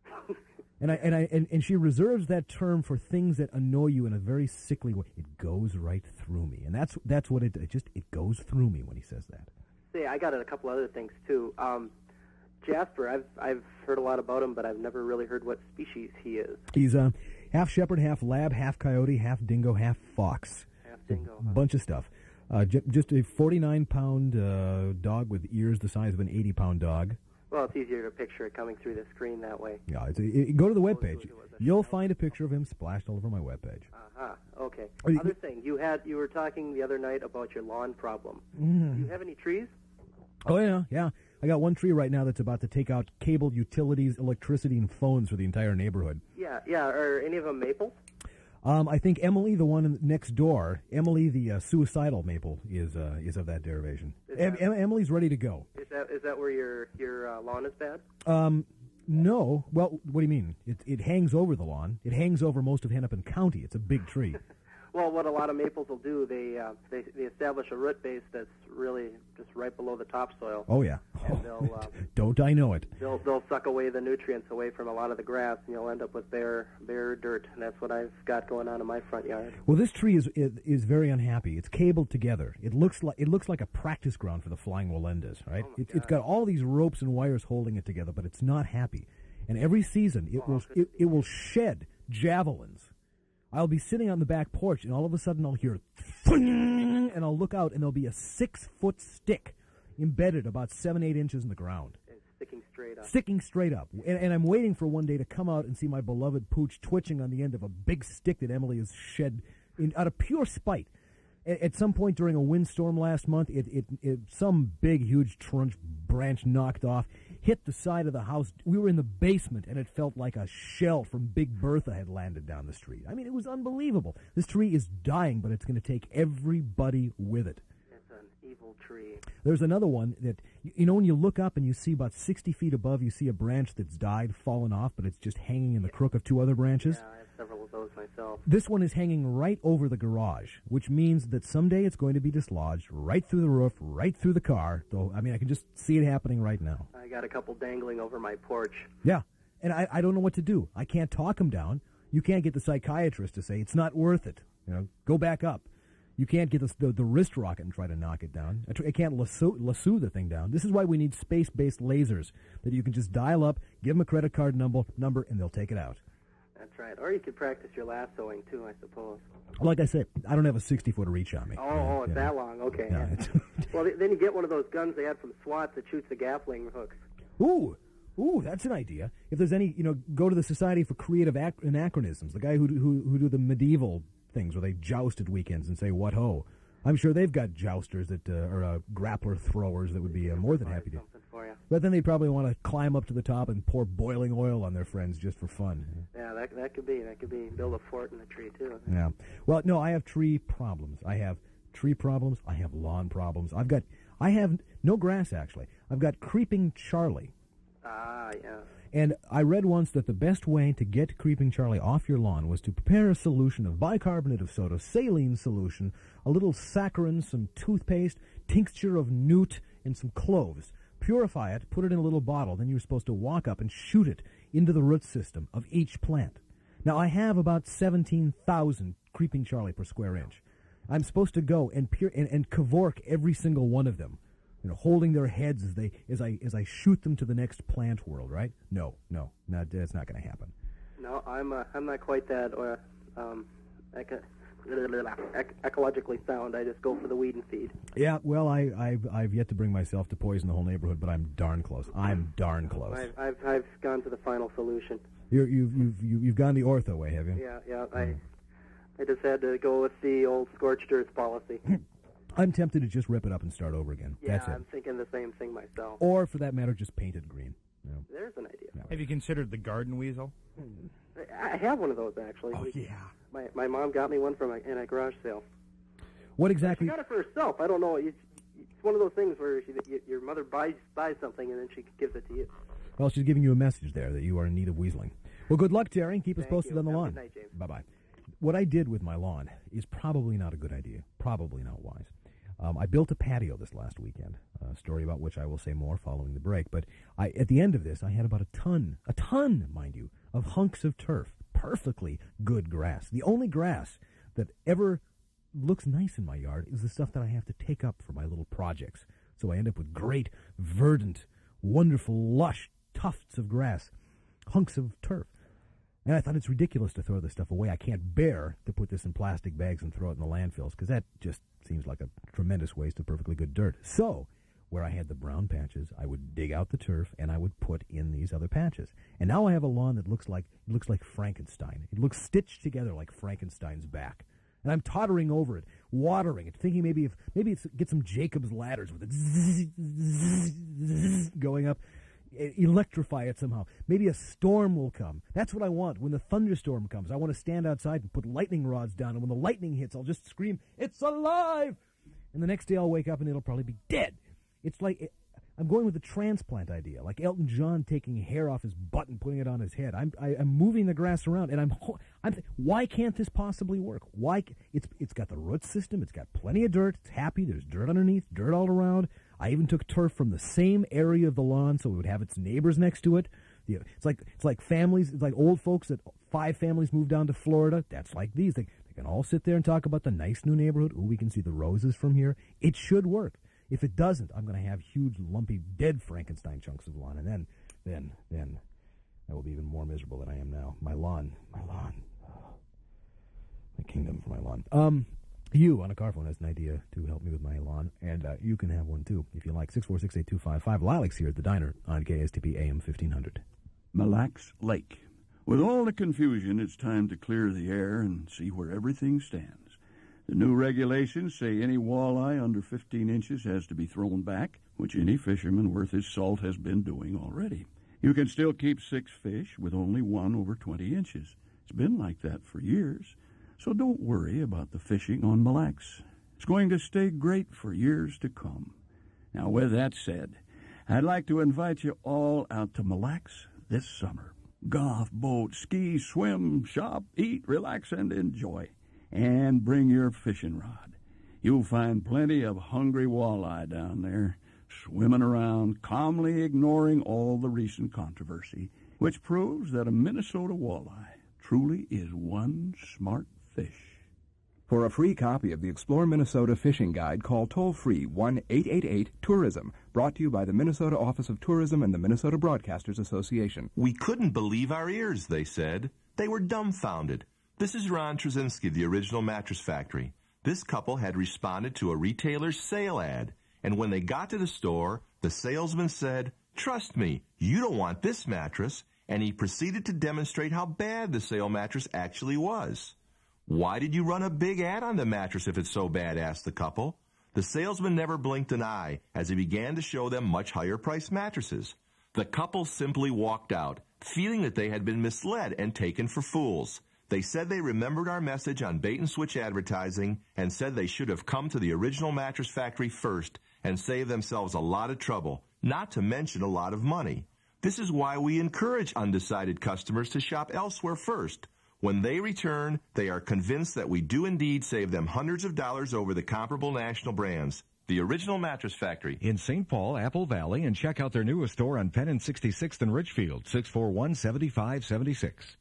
And I and I and, and she reserves that term for things that annoy you in a very sickly way. It goes right through me, and that's that's what it, it just it goes through me when he says that. Say, I got a couple other things, too. Um, Jasper, I've I've heard a lot about him, but I've never really heard what species he is. He's uh, half shepherd, half lab, half coyote, half dingo, half fox. Half dingo. A bunch of stuff. Uh, j- just a forty-nine pound uh, dog with ears the size of an eighty pound dog. Well, it's easier to picture it coming through the screen that way. Yeah, it's a, it, go to the webpage. You'll find a picture of him splashed all over my webpage. Uh-huh. Okay. Are you- Other thing, you had you were talking the other night about your lawn problem. Mhm. Do you have any trees? Oh, yeah, yeah. I got one tree right now that's about to take out cable, utilities, electricity, and phones for the entire neighborhood. Yeah, yeah. Are any of them maples? Um, I think Emily, the one next door, Emily, the uh, suicidal maple, is uh, is of that derivation. Is Em- that- Em- Emily's ready to go. Is that is that where your your uh, lawn is bad? Um, no. Well, what do you mean? It it hangs over the lawn. It hangs over most of Hennepin County. It's a big tree. Well, what a lot of maples will do, they uh, they they establish a root base that's really just right below the topsoil. Oh yeah. And they'll uh, Don't I know it? they'll they'll suck away the nutrients away from a lot of the grass, and you'll end up with bare bare dirt. And that's what I've got going on in my front yard. Well, this tree is, is is very unhappy. It's cabled together. It looks like it looks like a practice ground for the flying Walendas, right? it, it's got all these ropes and wires holding it together, but it's not happy. And every season, it will it, it will shed javelins. I'll be sitting on the back porch, and all of a sudden I'll hear, and I'll look out, and there'll be a six-foot stick embedded about seven, eight inches in the ground. It's sticking straight up. Sticking straight up. And, and I'm waiting for one day to come out and see my beloved pooch twitching on the end of a big stick that Emily has shed in, out of pure spite. At, at some point during a windstorm last month, it, it, it some big, huge trunch branch knocked off, hit the side of the house. We were in the basement, and it felt like a shell from Big Bertha had landed down the street. I mean, it was unbelievable. This tree is dying, but it's going to take everybody with it. It's an evil tree. There's another one that, you know, when you look up and you see about sixty feet above, you see a branch that's died, fallen off, but it's just hanging in the crook of two other branches. Yeah, I have several of those myself. This one is hanging right over the garage, which means that someday it's going to be dislodged right through the roof, right through the car. Though, I mean, I can just see it happening right now. I got a couple dangling over my porch. Yeah, and I, I don't know what to do. I can't talk them down. You can't get the psychiatrist to say, it's not worth it. You know, go back up. You can't get the, the, the wrist rocket and try to knock it down. I, tr- I can't lasso, lasso the thing down. This is why we need space-based lasers that you can just dial up, give them a credit card number, number, and they'll take it out. That's right. Or you could practice your lassoing, too, I suppose. Like I said, I don't have a sixty-foot reach on me. Oh, oh it's yeah. that long. Okay. No, it's Well, th- then you get one of those guns they had from SWAT that shoots the Gatling hooks. Ooh, ooh, that's an idea. If there's any, you know, go to the Society for Creative Ac- Anachronisms, the guy who, who who do the medieval things where they joust at weekends and say, what ho. I'm sure they've got jousters that, uh, or uh, grappler throwers that would be uh, more than happy to. But then they probably want to climb up to the top and pour boiling oil on their friends just for fun. Yeah, that that could be. That could be. Build a fort in a tree, too. Yeah. Well, no, I have tree problems. I have tree problems. I have lawn problems. I've got, I have no grass, actually. I've got Creeping Charlie. Ah, yeah. And I read once that the best way to get Creeping Charlie off your lawn was to prepare a solution of bicarbonate of soda, saline solution, a little saccharin, some toothpaste, tincture of newt, and some cloves. Purify it, put it in a little bottle, then you're supposed to walk up and shoot it into the root system of each plant. Now, I have about seventeen thousand Creeping Charlie per square inch. I'm supposed to go and, pure, and, and cavork every single one of them. You know, holding their heads as they as I as I shoot them to the next plant world, right? No, no, not that's not going to happen. No, I'm uh, I'm not quite that or um, eco- ec- ecologically sound. I just go for the weed and feed. Yeah, well, I I've I've yet to bring myself to poison the whole neighborhood, but I'm darn close. I'm darn close. I've I've, I've gone to the final solution. You're, you've you've you've you've gone the ortho way, have you? Yeah, yeah. I I just had to go with the old scorched earth policy. I'm tempted to just rip it up and start over again. Yeah, That's it. I'm thinking the same thing myself. Or, for that matter, just paint it green. You know. There's an idea. No. Have you considered the garden weasel? I have one of those, actually. Oh, yeah. My my mom got me one from a, in a garage sale. What exactly? She got it for herself. I don't know. It's, it's one of those things where she, y- your mother buys buys something and then she gives it to you. Well, she's giving you a message there that you are in need of weaseling. Well, good luck, Terry. Keep us Thank posted you. on the Have a lawn. good night, James. Bye-bye. What I did with my lawn is probably not a good idea. Probably not wise. Um, I built a patio this last weekend, a story about which I will say more following the break. But I, at the end of this, I had about a ton, a ton, mind you, of hunks of turf, perfectly good grass. The only grass that ever looks nice in my yard is the stuff that I have to take up for my little projects. So I end up with great, verdant, wonderful, lush tufts of grass, hunks of turf. And I thought it's ridiculous to throw this stuff away. I can't bear to put this in plastic bags and throw it in the landfills, because that just seems like a tremendous waste of perfectly good dirt. So, where I had the brown patches, I would dig out the turf and I would put in these other patches. And now I have a lawn that looks like it looks like Frankenstein. It looks stitched together like Frankenstein's back. And I'm tottering over it, watering it, thinking maybe if maybe it's get some Jacob's ladders with it zzz, zzz, zzz, going up. Electrify it somehow. Maybe a storm will come. That's what I want. When the thunderstorm comes, I want to stand outside and put lightning rods down, and when the lightning hits, I'll just scream, "It's alive!" And the next day I'll wake up and it'll probably be dead. It's like, it, I'm going with the transplant idea, like Elton John taking hair off his butt and putting it on his head. I'm I, I'm moving the grass around, and I'm I'm th- why can't this possibly work? Why c- it's it's got the root system, it's got plenty of dirt, it's happy, there's dirt underneath, dirt all around. I even took turf from the same area of the lawn so it would have its neighbors next to it. You know, it's like it's like families, it's like old folks that five families moved down to Florida. That's like these. They, they can all sit there and talk about the nice new neighborhood. Ooh, we can see the roses from here. It should work. If it doesn't, I'm going to have huge, lumpy, dead Frankenstein chunks of lawn, and then, then, then, I will be even more miserable than I am now. My lawn, my lawn, oh, my kingdom for my lawn. Um. You, on a car phone, has an idea to help me with my lawn, and uh, you can have one, too, if you like. six four six, eight two five five. Lilacs here at the diner on K S T P A M fifteen hundred. Mille Lacs Lake. With all the confusion, it's time to clear the air and see where everything stands. The new regulations say any walleye under fifteen inches has to be thrown back, which any fisherman worth his salt has been doing already. You can still keep six fish with only one over twenty inches. It's been like that for years, so don't worry about the fishing on Mille Lacs. It's going to stay great for years to come. Now, with that said, I'd like to invite you all out to Mille Lacs this summer. Golf, boat, ski, swim, shop, eat, relax, and enjoy. And bring your fishing rod. You'll find plenty of hungry walleye down there, swimming around, calmly ignoring all the recent controversy, which proves that a Minnesota walleye truly is one smart fish. For a free copy of the Explore Minnesota Fishing Guide, call toll-free one eight eight eight tourism, brought to you by the Minnesota Office of Tourism and the Minnesota Broadcasters Association. We couldn't believe our ears, they said. They were dumbfounded. This is Ron Trzynski, the original Mattress Factory. This couple had responded to a retailer's sale ad, and when they got to the store, the salesman said, "Trust me, you don't want this mattress," and he proceeded to demonstrate how bad the sale mattress actually was. "Why did you run a big ad on the mattress if it's so bad?" asked the couple. The salesman never blinked an eye as he began to show them much higher-priced mattresses. The couple simply walked out, feeling that they had been misled and taken for fools. They said they remembered our message on bait-and-switch advertising and said they should have come to the original Mattress Factory first and saved themselves a lot of trouble, not to mention a lot of money. This is why we encourage undecided customers to shop elsewhere first. When they return, they are convinced that we do indeed save them hundreds of dollars over the comparable national brands. The original Mattress Factory. In Saint Paul, Apple Valley, and check out their newest store on Penn and sixty-sixth and Richfield, six four one, seven five seven six.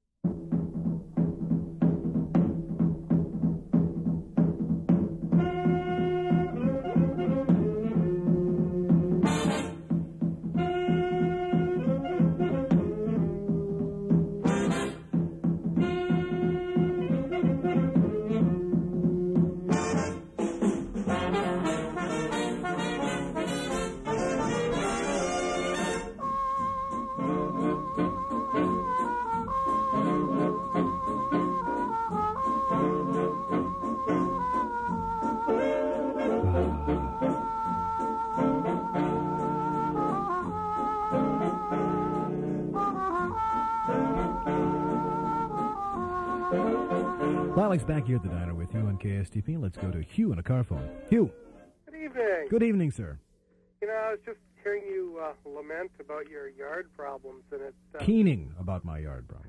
Alex back here at the diner with you on K S T P. Let's go to Hugh on a car phone. Hugh. Good evening. Good evening, sir. You know, I was just hearing you uh, lament about your yard problems, and it... Uh, Keening about my yard problem.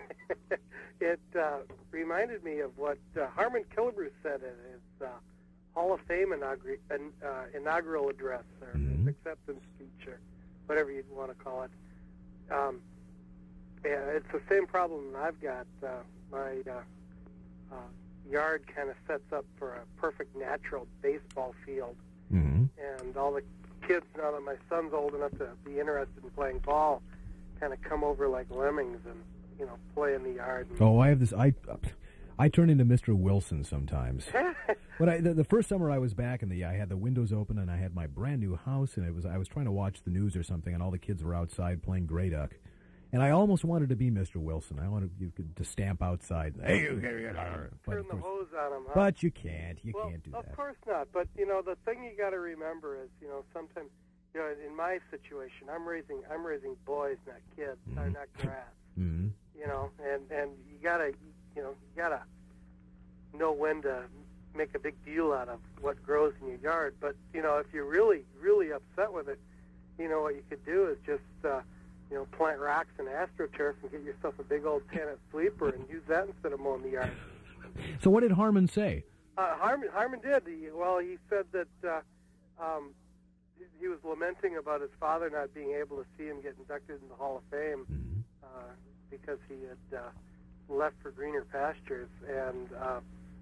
it uh, reminded me of what uh, Harmon Killebrew said in his uh, Hall of Fame inaugural, uh, inaugural address, or mm-hmm. his acceptance speech, or whatever you'd want to call it. Um, yeah, it's the same problem I've got. Uh, my... Uh, Uh, yard kind of sets up for a perfect natural baseball field. Mm-hmm. And all the kids, now that my son's old enough to be interested in playing ball, kind of come over like lemmings and, you know, play in the yard. And oh, I have this. I I turn into Mister Wilson sometimes. When I the, the first summer I was back, and the I had the windows open, and I had my brand new house, and it was I was trying to watch the news or something, and all the kids were outside playing Grey Duck. And I almost wanted to be Mister Wilson. I wanted you could to stamp outside. Hey, you turn the hose on him. Huh? But you can't. You well, can't do of that. Of course not. But you know, the thing you got to remember is, you know, sometimes, you know, in my situation, I'm raising I'm raising boys, not kids, mm-hmm. or not grass. Mm-hmm. You know, and and you gotta, you know, you gotta know when to make a big deal out of what grows in your yard. But you know, if you're really really upset with it, you know, what you could do is just. Uh, You know, plant rocks and astroturf and get yourself a big old Tannett sweeper and use that instead of mowing the yard. So what did Harmon say? Uh, Harmon, Harmon did. He, well, he said that uh, um, he was lamenting about his father not being able to see him get inducted in the Hall of Fame mm-hmm. uh, because he had uh, left for greener pastures. And uh,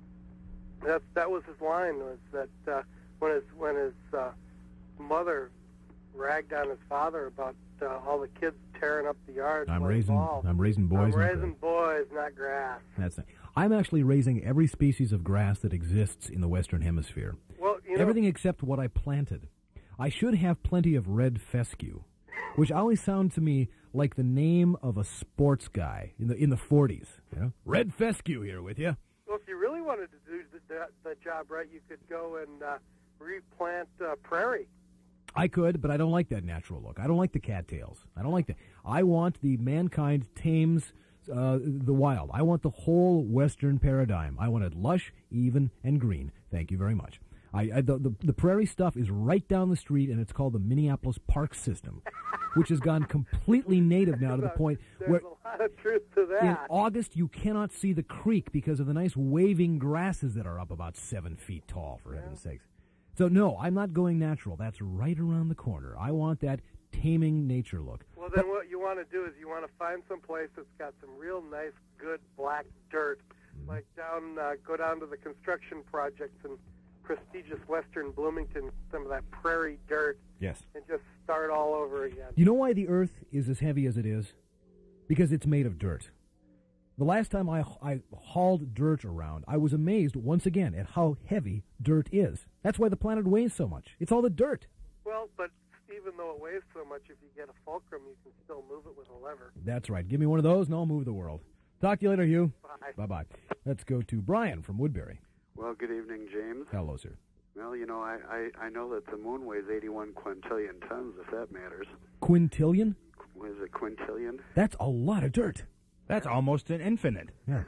that that was his line, was that uh, when his when his uh, mother ragged on his father about uh, all the kids tearing up the yard. I'm raising, ball. I'm raising boys. I'm raising boys, not grass. That's not, I'm actually raising every species of grass that exists in the Western Hemisphere. Well, you know, everything except what I planted. I should have plenty of red fescue, which always sounds to me like the name of a sports guy in the in the forties. You know, red fescue here with you. Well, if you really wanted to do the, the, the job right, you could go and uh, replant uh, prairie. I could, but I don't like that natural look. I don't like the cattails. I don't like that. I want the mankind tames uh, the wild. I want the whole Western paradigm. I want it lush, even, and green. Thank you very much. I, I the, the the prairie stuff is right down the street, and it's called the Minneapolis Park System, which has gone completely native now to the point There's where a lot of truth to that. in August you cannot see the creek because of the nice waving grasses that are up about seven feet tall, for heaven's sakes. So no, I'm not going natural. That's right around the corner. I want that taming nature look. Well, then what you want to do is you want to find some place that's got some real nice, good black dirt, like down, uh, go down to the construction projects and prestigious Western Bloomington, some of that prairie dirt, Yes. and just start all over again. You know why the earth is as heavy as it is? Because it's made of dirt. The last time I, I hauled dirt around, I was amazed once again at how heavy dirt is. That's why the planet weighs so much. It's all the dirt. Well, but even though it weighs so much, if you get a fulcrum, you can still move it with a lever. That's right. Give me one of those and I'll move the world. Talk to you later, Hugh. Bye. Bye-bye. Let's go to Brian from Woodbury. Well, good evening, James. Hello, sir. Well, you know, I, I, I know that the moon weighs eighty-one quintillion tons, if that matters. Quintillion? Was it quintillion? That's a lot of dirt. That's almost an infinite. Yeah.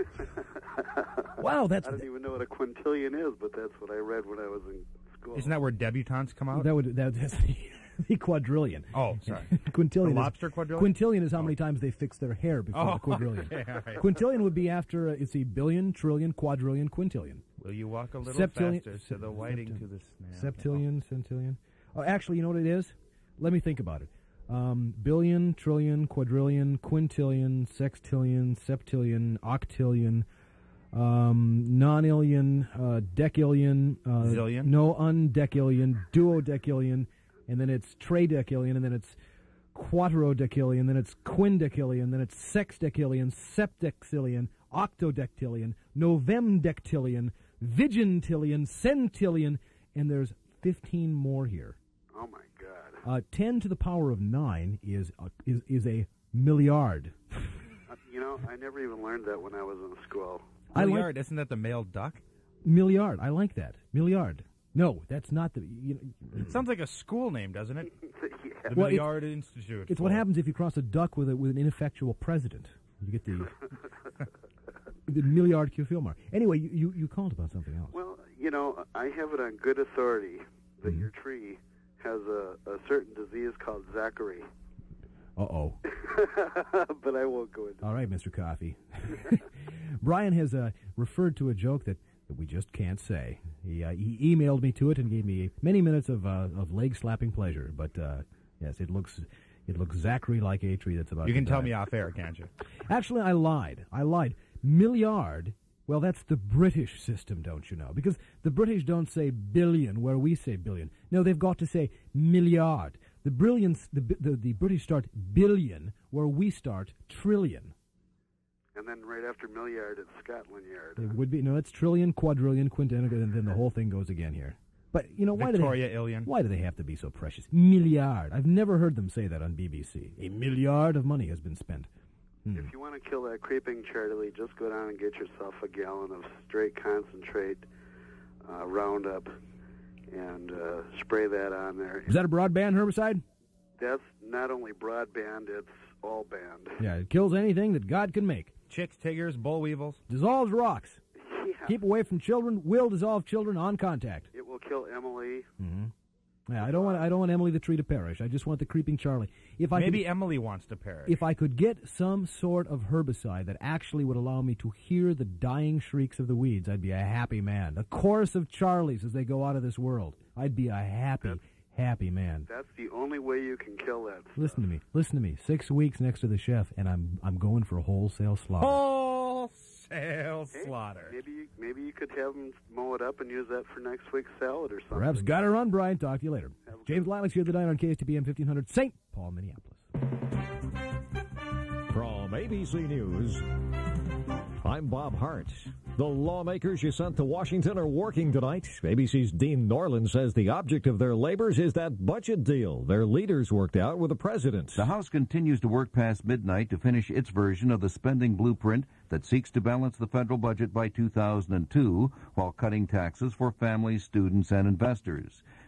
Wow, that's... I don't even know what a quintillion is, but that's what I read when I was in school. Isn't that where debutantes come out? That would that, that's the, the quadrillion. Oh, sorry. Quintillion. The is- lobster quadrillion? Quintillion is how many times they fix their hair before Oh, the quadrillion. okay, all right. Quintillion would be after uh, it's a billion, trillion, quadrillion, quintillion. Will you walk a little Septillion- faster to the whiting septim- to the snail? Septillion, centillion. Oh, actually, you know what it is? Let me think about it. Um, billion, trillion, quadrillion, quintillion, sextillion, septillion, octillion, um, nonillion, uh, decillion, uh, Zillion? no, undecillion, duodecillion, and then it's tridecillion, and then it's quattrodecillion, then it's quindecillion, then it's sexdecillion, septexillion, octodecillion, novemdecillion, vigintillion, centillion, and there's fifteen more here. Oh, my God. Uh, ten to the power of nine is a, is is a milliard. Uh, you know, I never even learned that when I was in school. I like- Milliard, isn't that the male duck? Milliard. I like that. Milliard. No, that's not the. You know, It sounds like a school name, doesn't it? Yeah. The Well, it's- Milliard Institute. It's what happens if you cross a duck with a, with an ineffectual president. You get the the milliard Q-Filmar. Anyway, you, you you called about something else. Well, you know, I have it on good authority that Mm-hmm. your tree has a, a certain disease called Zachary. Uh-oh. But I won't go into All right, Mister Coffee. Brian has uh, referred to a joke that, that we just can't say. He, uh, he emailed me to it and gave me many minutes of uh, of leg-slapping pleasure. But, uh, yes, it looks it looks Zachary-like a tree that's about You to can tell die. me off air, can't you? Actually, I lied. I lied. Milliard, well, that's the British system, don't you know? Because the British don't say billion where we say billion. No, they've got to say milliard. The brilliance, the, the, the British start billion where we start trillion. And then right after Milliard, it's Scotland Yard. It would be, no, it's trillion, quadrillion, quintillion, and then the whole thing goes again here. But, you know, why Victoria do they, Illion. why do they have to be so precious? Milliard. I've never heard them say that on B B C. A milliard of money has been spent. Hmm. If you want to kill that creeping Charlie, just go down and get yourself a gallon of straight concentrate uh, Roundup and uh, spray that on there. Is that a broadband herbicide? That's not only broadband, it's all band. Yeah, it kills anything that God can make. Chicks, tigers, bull weevils. Dissolves rocks. Yeah. Keep away from children. Will dissolve children on contact. It will kill Emily. Mm-hmm. Yeah, I don't want. I don't want Emily the tree to perish. I just want the creeping Charlie. If I Maybe could, Emily wants to perish. if I could get some sort of herbicide that actually would allow me to hear the dying shrieks of the weeds, I'd be a happy man. The chorus of Charlies as they go out of this world. I'd be a happy, That's, happy man. That's the only way you can kill that. Listen to me. Listen to me. Six weeks next to the chef, and I'm I'm going for wholesale slaughter. Wholesale Hey, slaughter. Maybe you, maybe you could have them mow it up and use that for next week's salad or something. Perhaps gotta run, Brian. Talk to you later. James Lilacs here at the Dine on K S T P M fifteen hundred, Saint Paul, Minneapolis. From A B C News, I'm Bob Hart. The lawmakers you sent to Washington are working tonight. A B C's Dean Norland says the object of their labors is that budget deal their leaders worked out with the president. The House continues to work past midnight to finish its version of the spending blueprint that seeks to balance the federal budget by two thousand two while cutting taxes for families, students, and investors.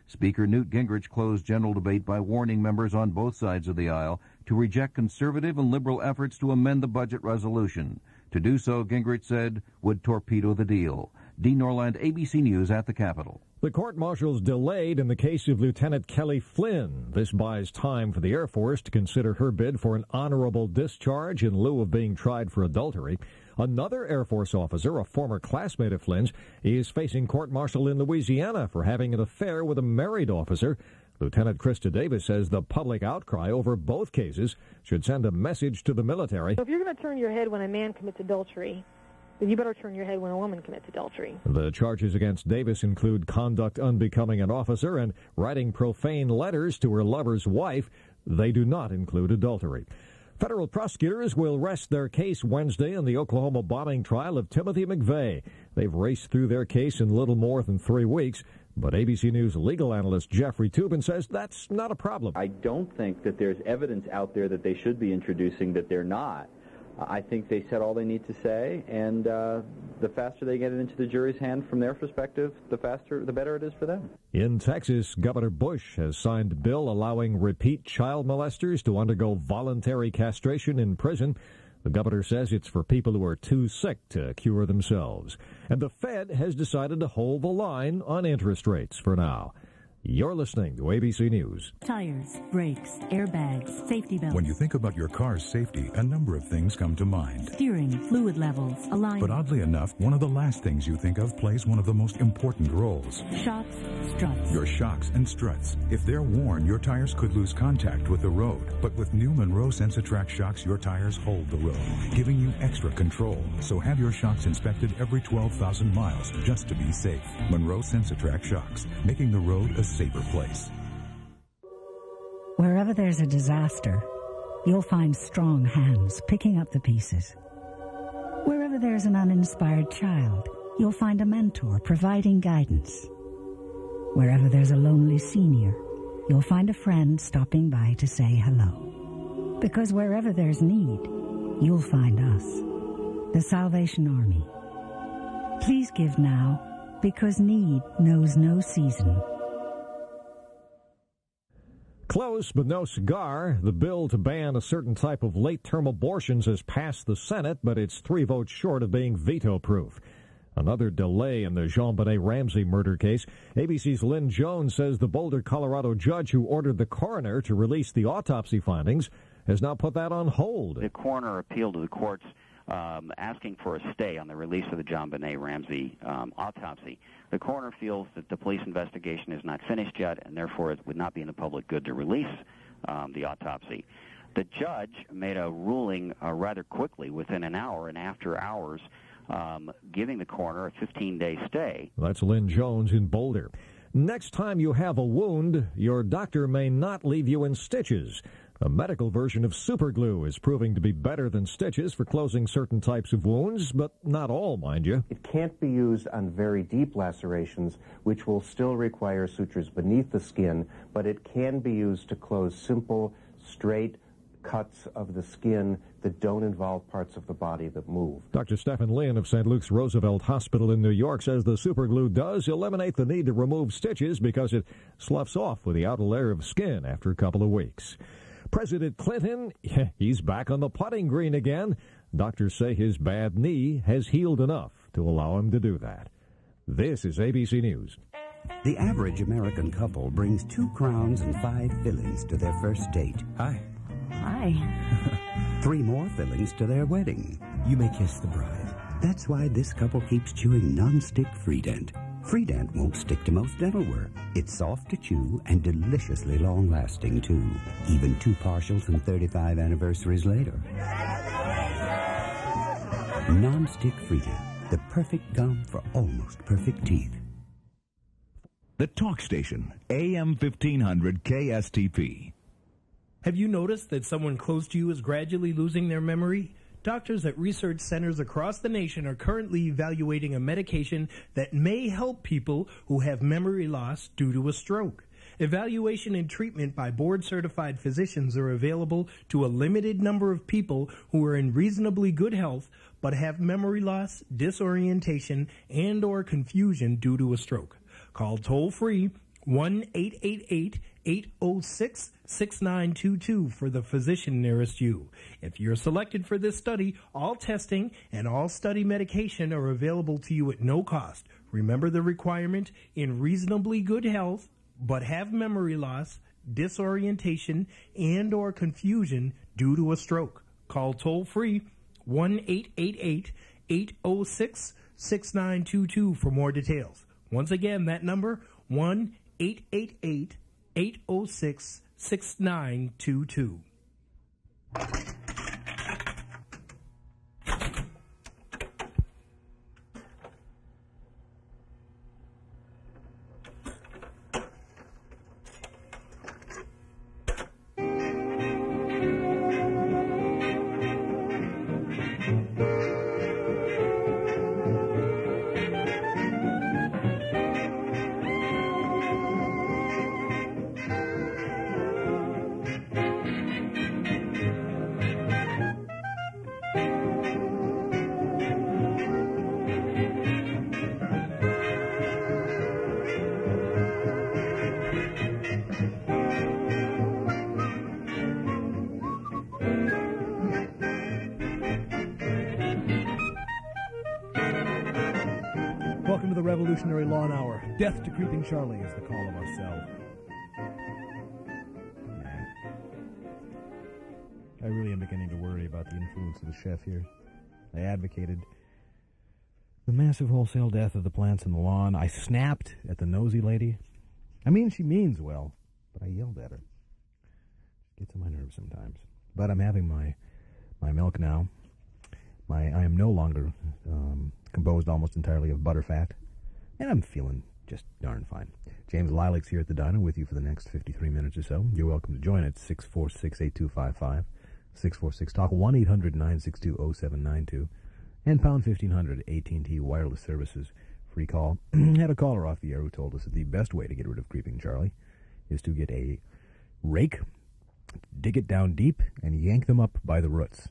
Speaker Newt Gingrich closed general debate by warning members on both sides of the aisle to reject conservative and liberal efforts to amend the budget resolution. To do so, Gingrich said, would torpedo the deal. Dean Norland, A B C News at the Capitol. The court-martial's delayed in the case of Lieutenant Kelly Flynn. This buys time for the Air Force to consider her bid for an honorable discharge in lieu of being tried for adultery. Another Air Force officer, a former classmate of Flynn's, is facing court-martial in Louisiana for having an affair with a married officer. Lieutenant Krista Davis says the public outcry over both cases should send a message to the military. So if you're going to turn your head when a man commits adultery, then you better turn your head when a woman commits adultery. The charges against Davis include conduct unbecoming an officer and writing profane letters to her lover's wife. They do not include adultery. Federal prosecutors will rest their case Wednesday in the Oklahoma bombing trial of Timothy McVeigh. They've raced through their case in little more than three weeks. But A B C News legal analyst Jeffrey Toobin says that's not a problem. I don't think that there's evidence out there that they should be introducing that they're not. I think they said all they need to say, and uh, the faster they get it into the jury's hand from their perspective, the faster, the better it is for them. In Texas, Governor Bush has signed a bill allowing repeat child molesters to undergo voluntary castration in prison. The governor says it's for people who are too sick to cure themselves. And the Fed has decided to hold the line on interest rates for now. You're listening to A B C News. Tires, brakes, airbags, safety belts. When you think about your car's safety, a number of things come to mind. Steering, fluid levels, alignment. But oddly enough, one of the last things you think of plays one of the most important roles. Shocks, struts. Your shocks and struts. If they're worn, your tires could lose contact with the road. But with new Monroe Sensatrack shocks, your tires hold the road, giving you extra control. So have your shocks inspected every twelve thousand miles just to be safe. Monroe Sensatrack shocks, making the road a safer place. Wherever there's a disaster, you'll find strong hands picking up the pieces. Wherever there's an uninspired child, you'll find a mentor providing guidance. Wherever there's a lonely senior, you'll find a friend stopping by to say hello. Because wherever there's need, you'll find us, the Salvation Army. Please give now, because need knows no season. Close but no cigar. The bill to ban a certain type of late-term abortions has passed the Senate, but it's three votes short of being veto-proof. Another delay in the JonBenet Ramsey murder case. A B C's Lynn Jones says the Boulder, Colorado judge who ordered the coroner to release the autopsy findings has now put that on hold. The coroner appealed to the courts um, asking for a stay on the release of the JonBenet Ramsey um, autopsy. The coroner feels that the police investigation is not finished yet, and therefore it would not be in the public good to release um, the autopsy. The judge made a ruling uh, rather quickly, within an hour and after hours, um, giving the coroner a fifteen-day stay. That's Lynn Jones in Boulder. Next time you have a wound, your doctor may not leave you in stitches. A medical version of superglue is proving to be better than stitches for closing certain types of wounds, but not all, mind you. It can't be used on very deep lacerations, which will still require sutures beneath the skin, but it can be used to close simple, straight cuts of the skin that don't involve parts of the body that move. Doctor Stephen Lynn of Saint Luke's Roosevelt Hospital in New York says the superglue does eliminate the need to remove stitches because it sloughs off with the outer layer of skin after a couple of weeks. President Clinton, he's back on the putting green again. Doctors say his bad knee has healed enough to allow him to do that. This is A B C News. The average American couple brings two crowns and five fillings to their first date. Hi. Hi. Three more fillings to their wedding. You may kiss the bride. That's why this couple keeps chewing non-stick Freedent. Freedent won't stick to most dentalware. It's soft to chew and deliciously long-lasting, too. Even two partials and thirty-five anniversaries later. Non-stick Freedent, the perfect gum for almost perfect teeth. The Talk Station, A M fifteen hundred K S T P. Have you noticed that someone close to you is gradually losing their memory? Doctors at research centers across the nation are currently evaluating a medication that may help people who have memory loss due to a stroke. Evaluation and treatment by board-certified physicians are available to a limited number of people who are in reasonably good health but have memory loss, disorientation, and or confusion due to a stroke. Call toll-free one eight eight eight, eight oh six, six nine two two for the physician nearest you. If you're selected for this study, all testing and all study medication are available to you at no cost. Remember the requirement: in reasonably good health, but have memory loss, disorientation, and or confusion due to a stroke. Call toll-free one eight eight eight, eight oh six, six nine two two for more details. Once again, that number, one eight eight eight, eight oh six, six nine two two. Welcome to the Revolutionary Lawn Hour. Death to Creeping Charlie is the call of our cell. Man. I really am beginning to worry about the influence of the chef here. I advocated the massive wholesale death of the plants in the lawn. I snapped at the nosy lady. I mean, she means well, but I yelled at her. Gets on my nerves sometimes. But I'm having my my milk now. My I am no longer um, composed almost entirely of butterfat, and I'm feeling just darn fine. James Lilacs here at the diner with you for the next fifty-three minutes or so. You're welcome to join at six four six, eight two five five, six four six talk, one eight hundred, nine six two, oh seven nine two, and pound fifteen hundred, A T and T Wireless Services, free call. Had a caller off the air who told us that the best way to get rid of Creeping Charlie is to get a rake, dig it down deep, and yank them up by the roots.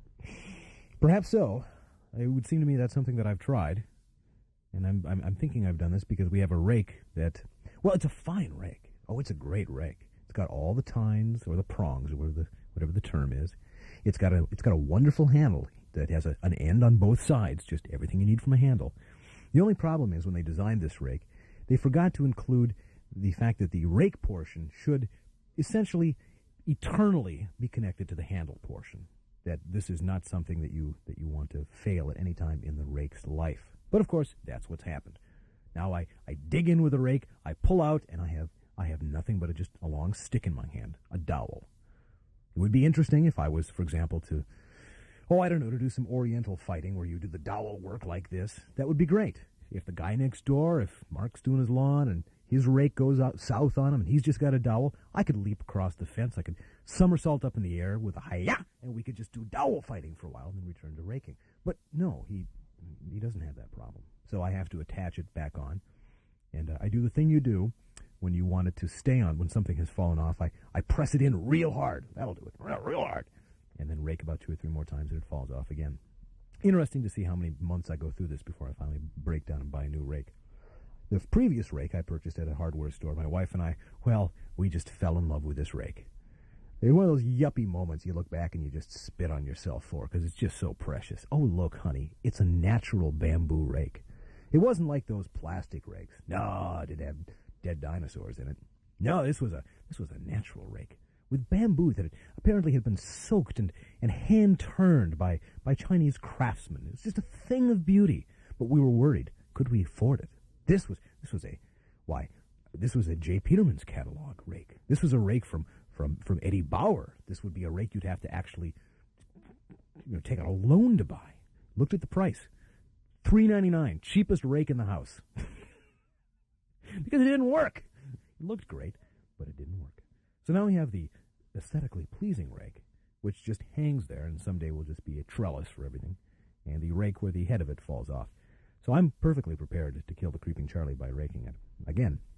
Perhaps so. It would seem to me that's something that I've tried, and I'm, I'm I'm thinking I've done this because we have a rake that, well, it's a fine rake. Oh, it's a great rake. It's got all the tines or the prongs or whatever the whatever the term is. It's got a it's got a wonderful handle that has a, an end on both sides, just everything you need from a handle. The only problem is when they designed this rake, they forgot to include the fact that the rake portion should essentially eternally be connected to the handle portion. That this is not something that you that you want to fail at any time in the rake's life. But of course, that's what's happened. Now I, I dig in with a rake, I pull out, and I have I have nothing but a, just a long stick in my hand, a dowel. It would be interesting if I was, for example, to, oh, I don't know, to do some oriental fighting where you do the dowel work like this. That would be great. If the guy next door, if Mark's doing his lawn and his rake goes out south on him and he's just got a dowel, I could leap across the fence. I could somersault up in the air with a hi-ya, and we could just do dowel fighting for a while and then return to raking. But no, he he doesn't have that problem. So I have to attach it back on. And uh, I do the thing you do when you want it to stay on. When something has fallen off, I, I press it in real hard. That'll do it, real, real hard. And then rake about two or three more times and it falls off again. Interesting to see how many months I go through this before I finally break down and buy a new rake. The previous rake I purchased at a hardware store, my wife and I, well, we just fell in love with this rake. It's one of those yuppie moments you look back and you just spit on yourself for because it's just so precious. Oh, look, honey, it's a natural bamboo rake. It wasn't like those plastic rakes. No, it didn't have dead dinosaurs in it. No, this was a this was a natural rake with bamboo that apparently had been soaked and, and hand-turned by, by Chinese craftsmen. It was just a thing of beauty. But we were worried. Could we afford it? This was this was a, why, this was a J. Peterman's catalog rake. This was a rake from, from, from Eddie Bauer. This would be a rake you'd have to actually, you know, take out a loan to buy. Looked at the price. three ninety-nine, cheapest rake in the house. Because it didn't work. It looked great, but it didn't work. So now we have the aesthetically pleasing rake, which just hangs there and someday will just be a trellis for everything, and the rake where the head of it falls off. So I'm perfectly prepared to kill the Creeping Charlie by raking it. Again,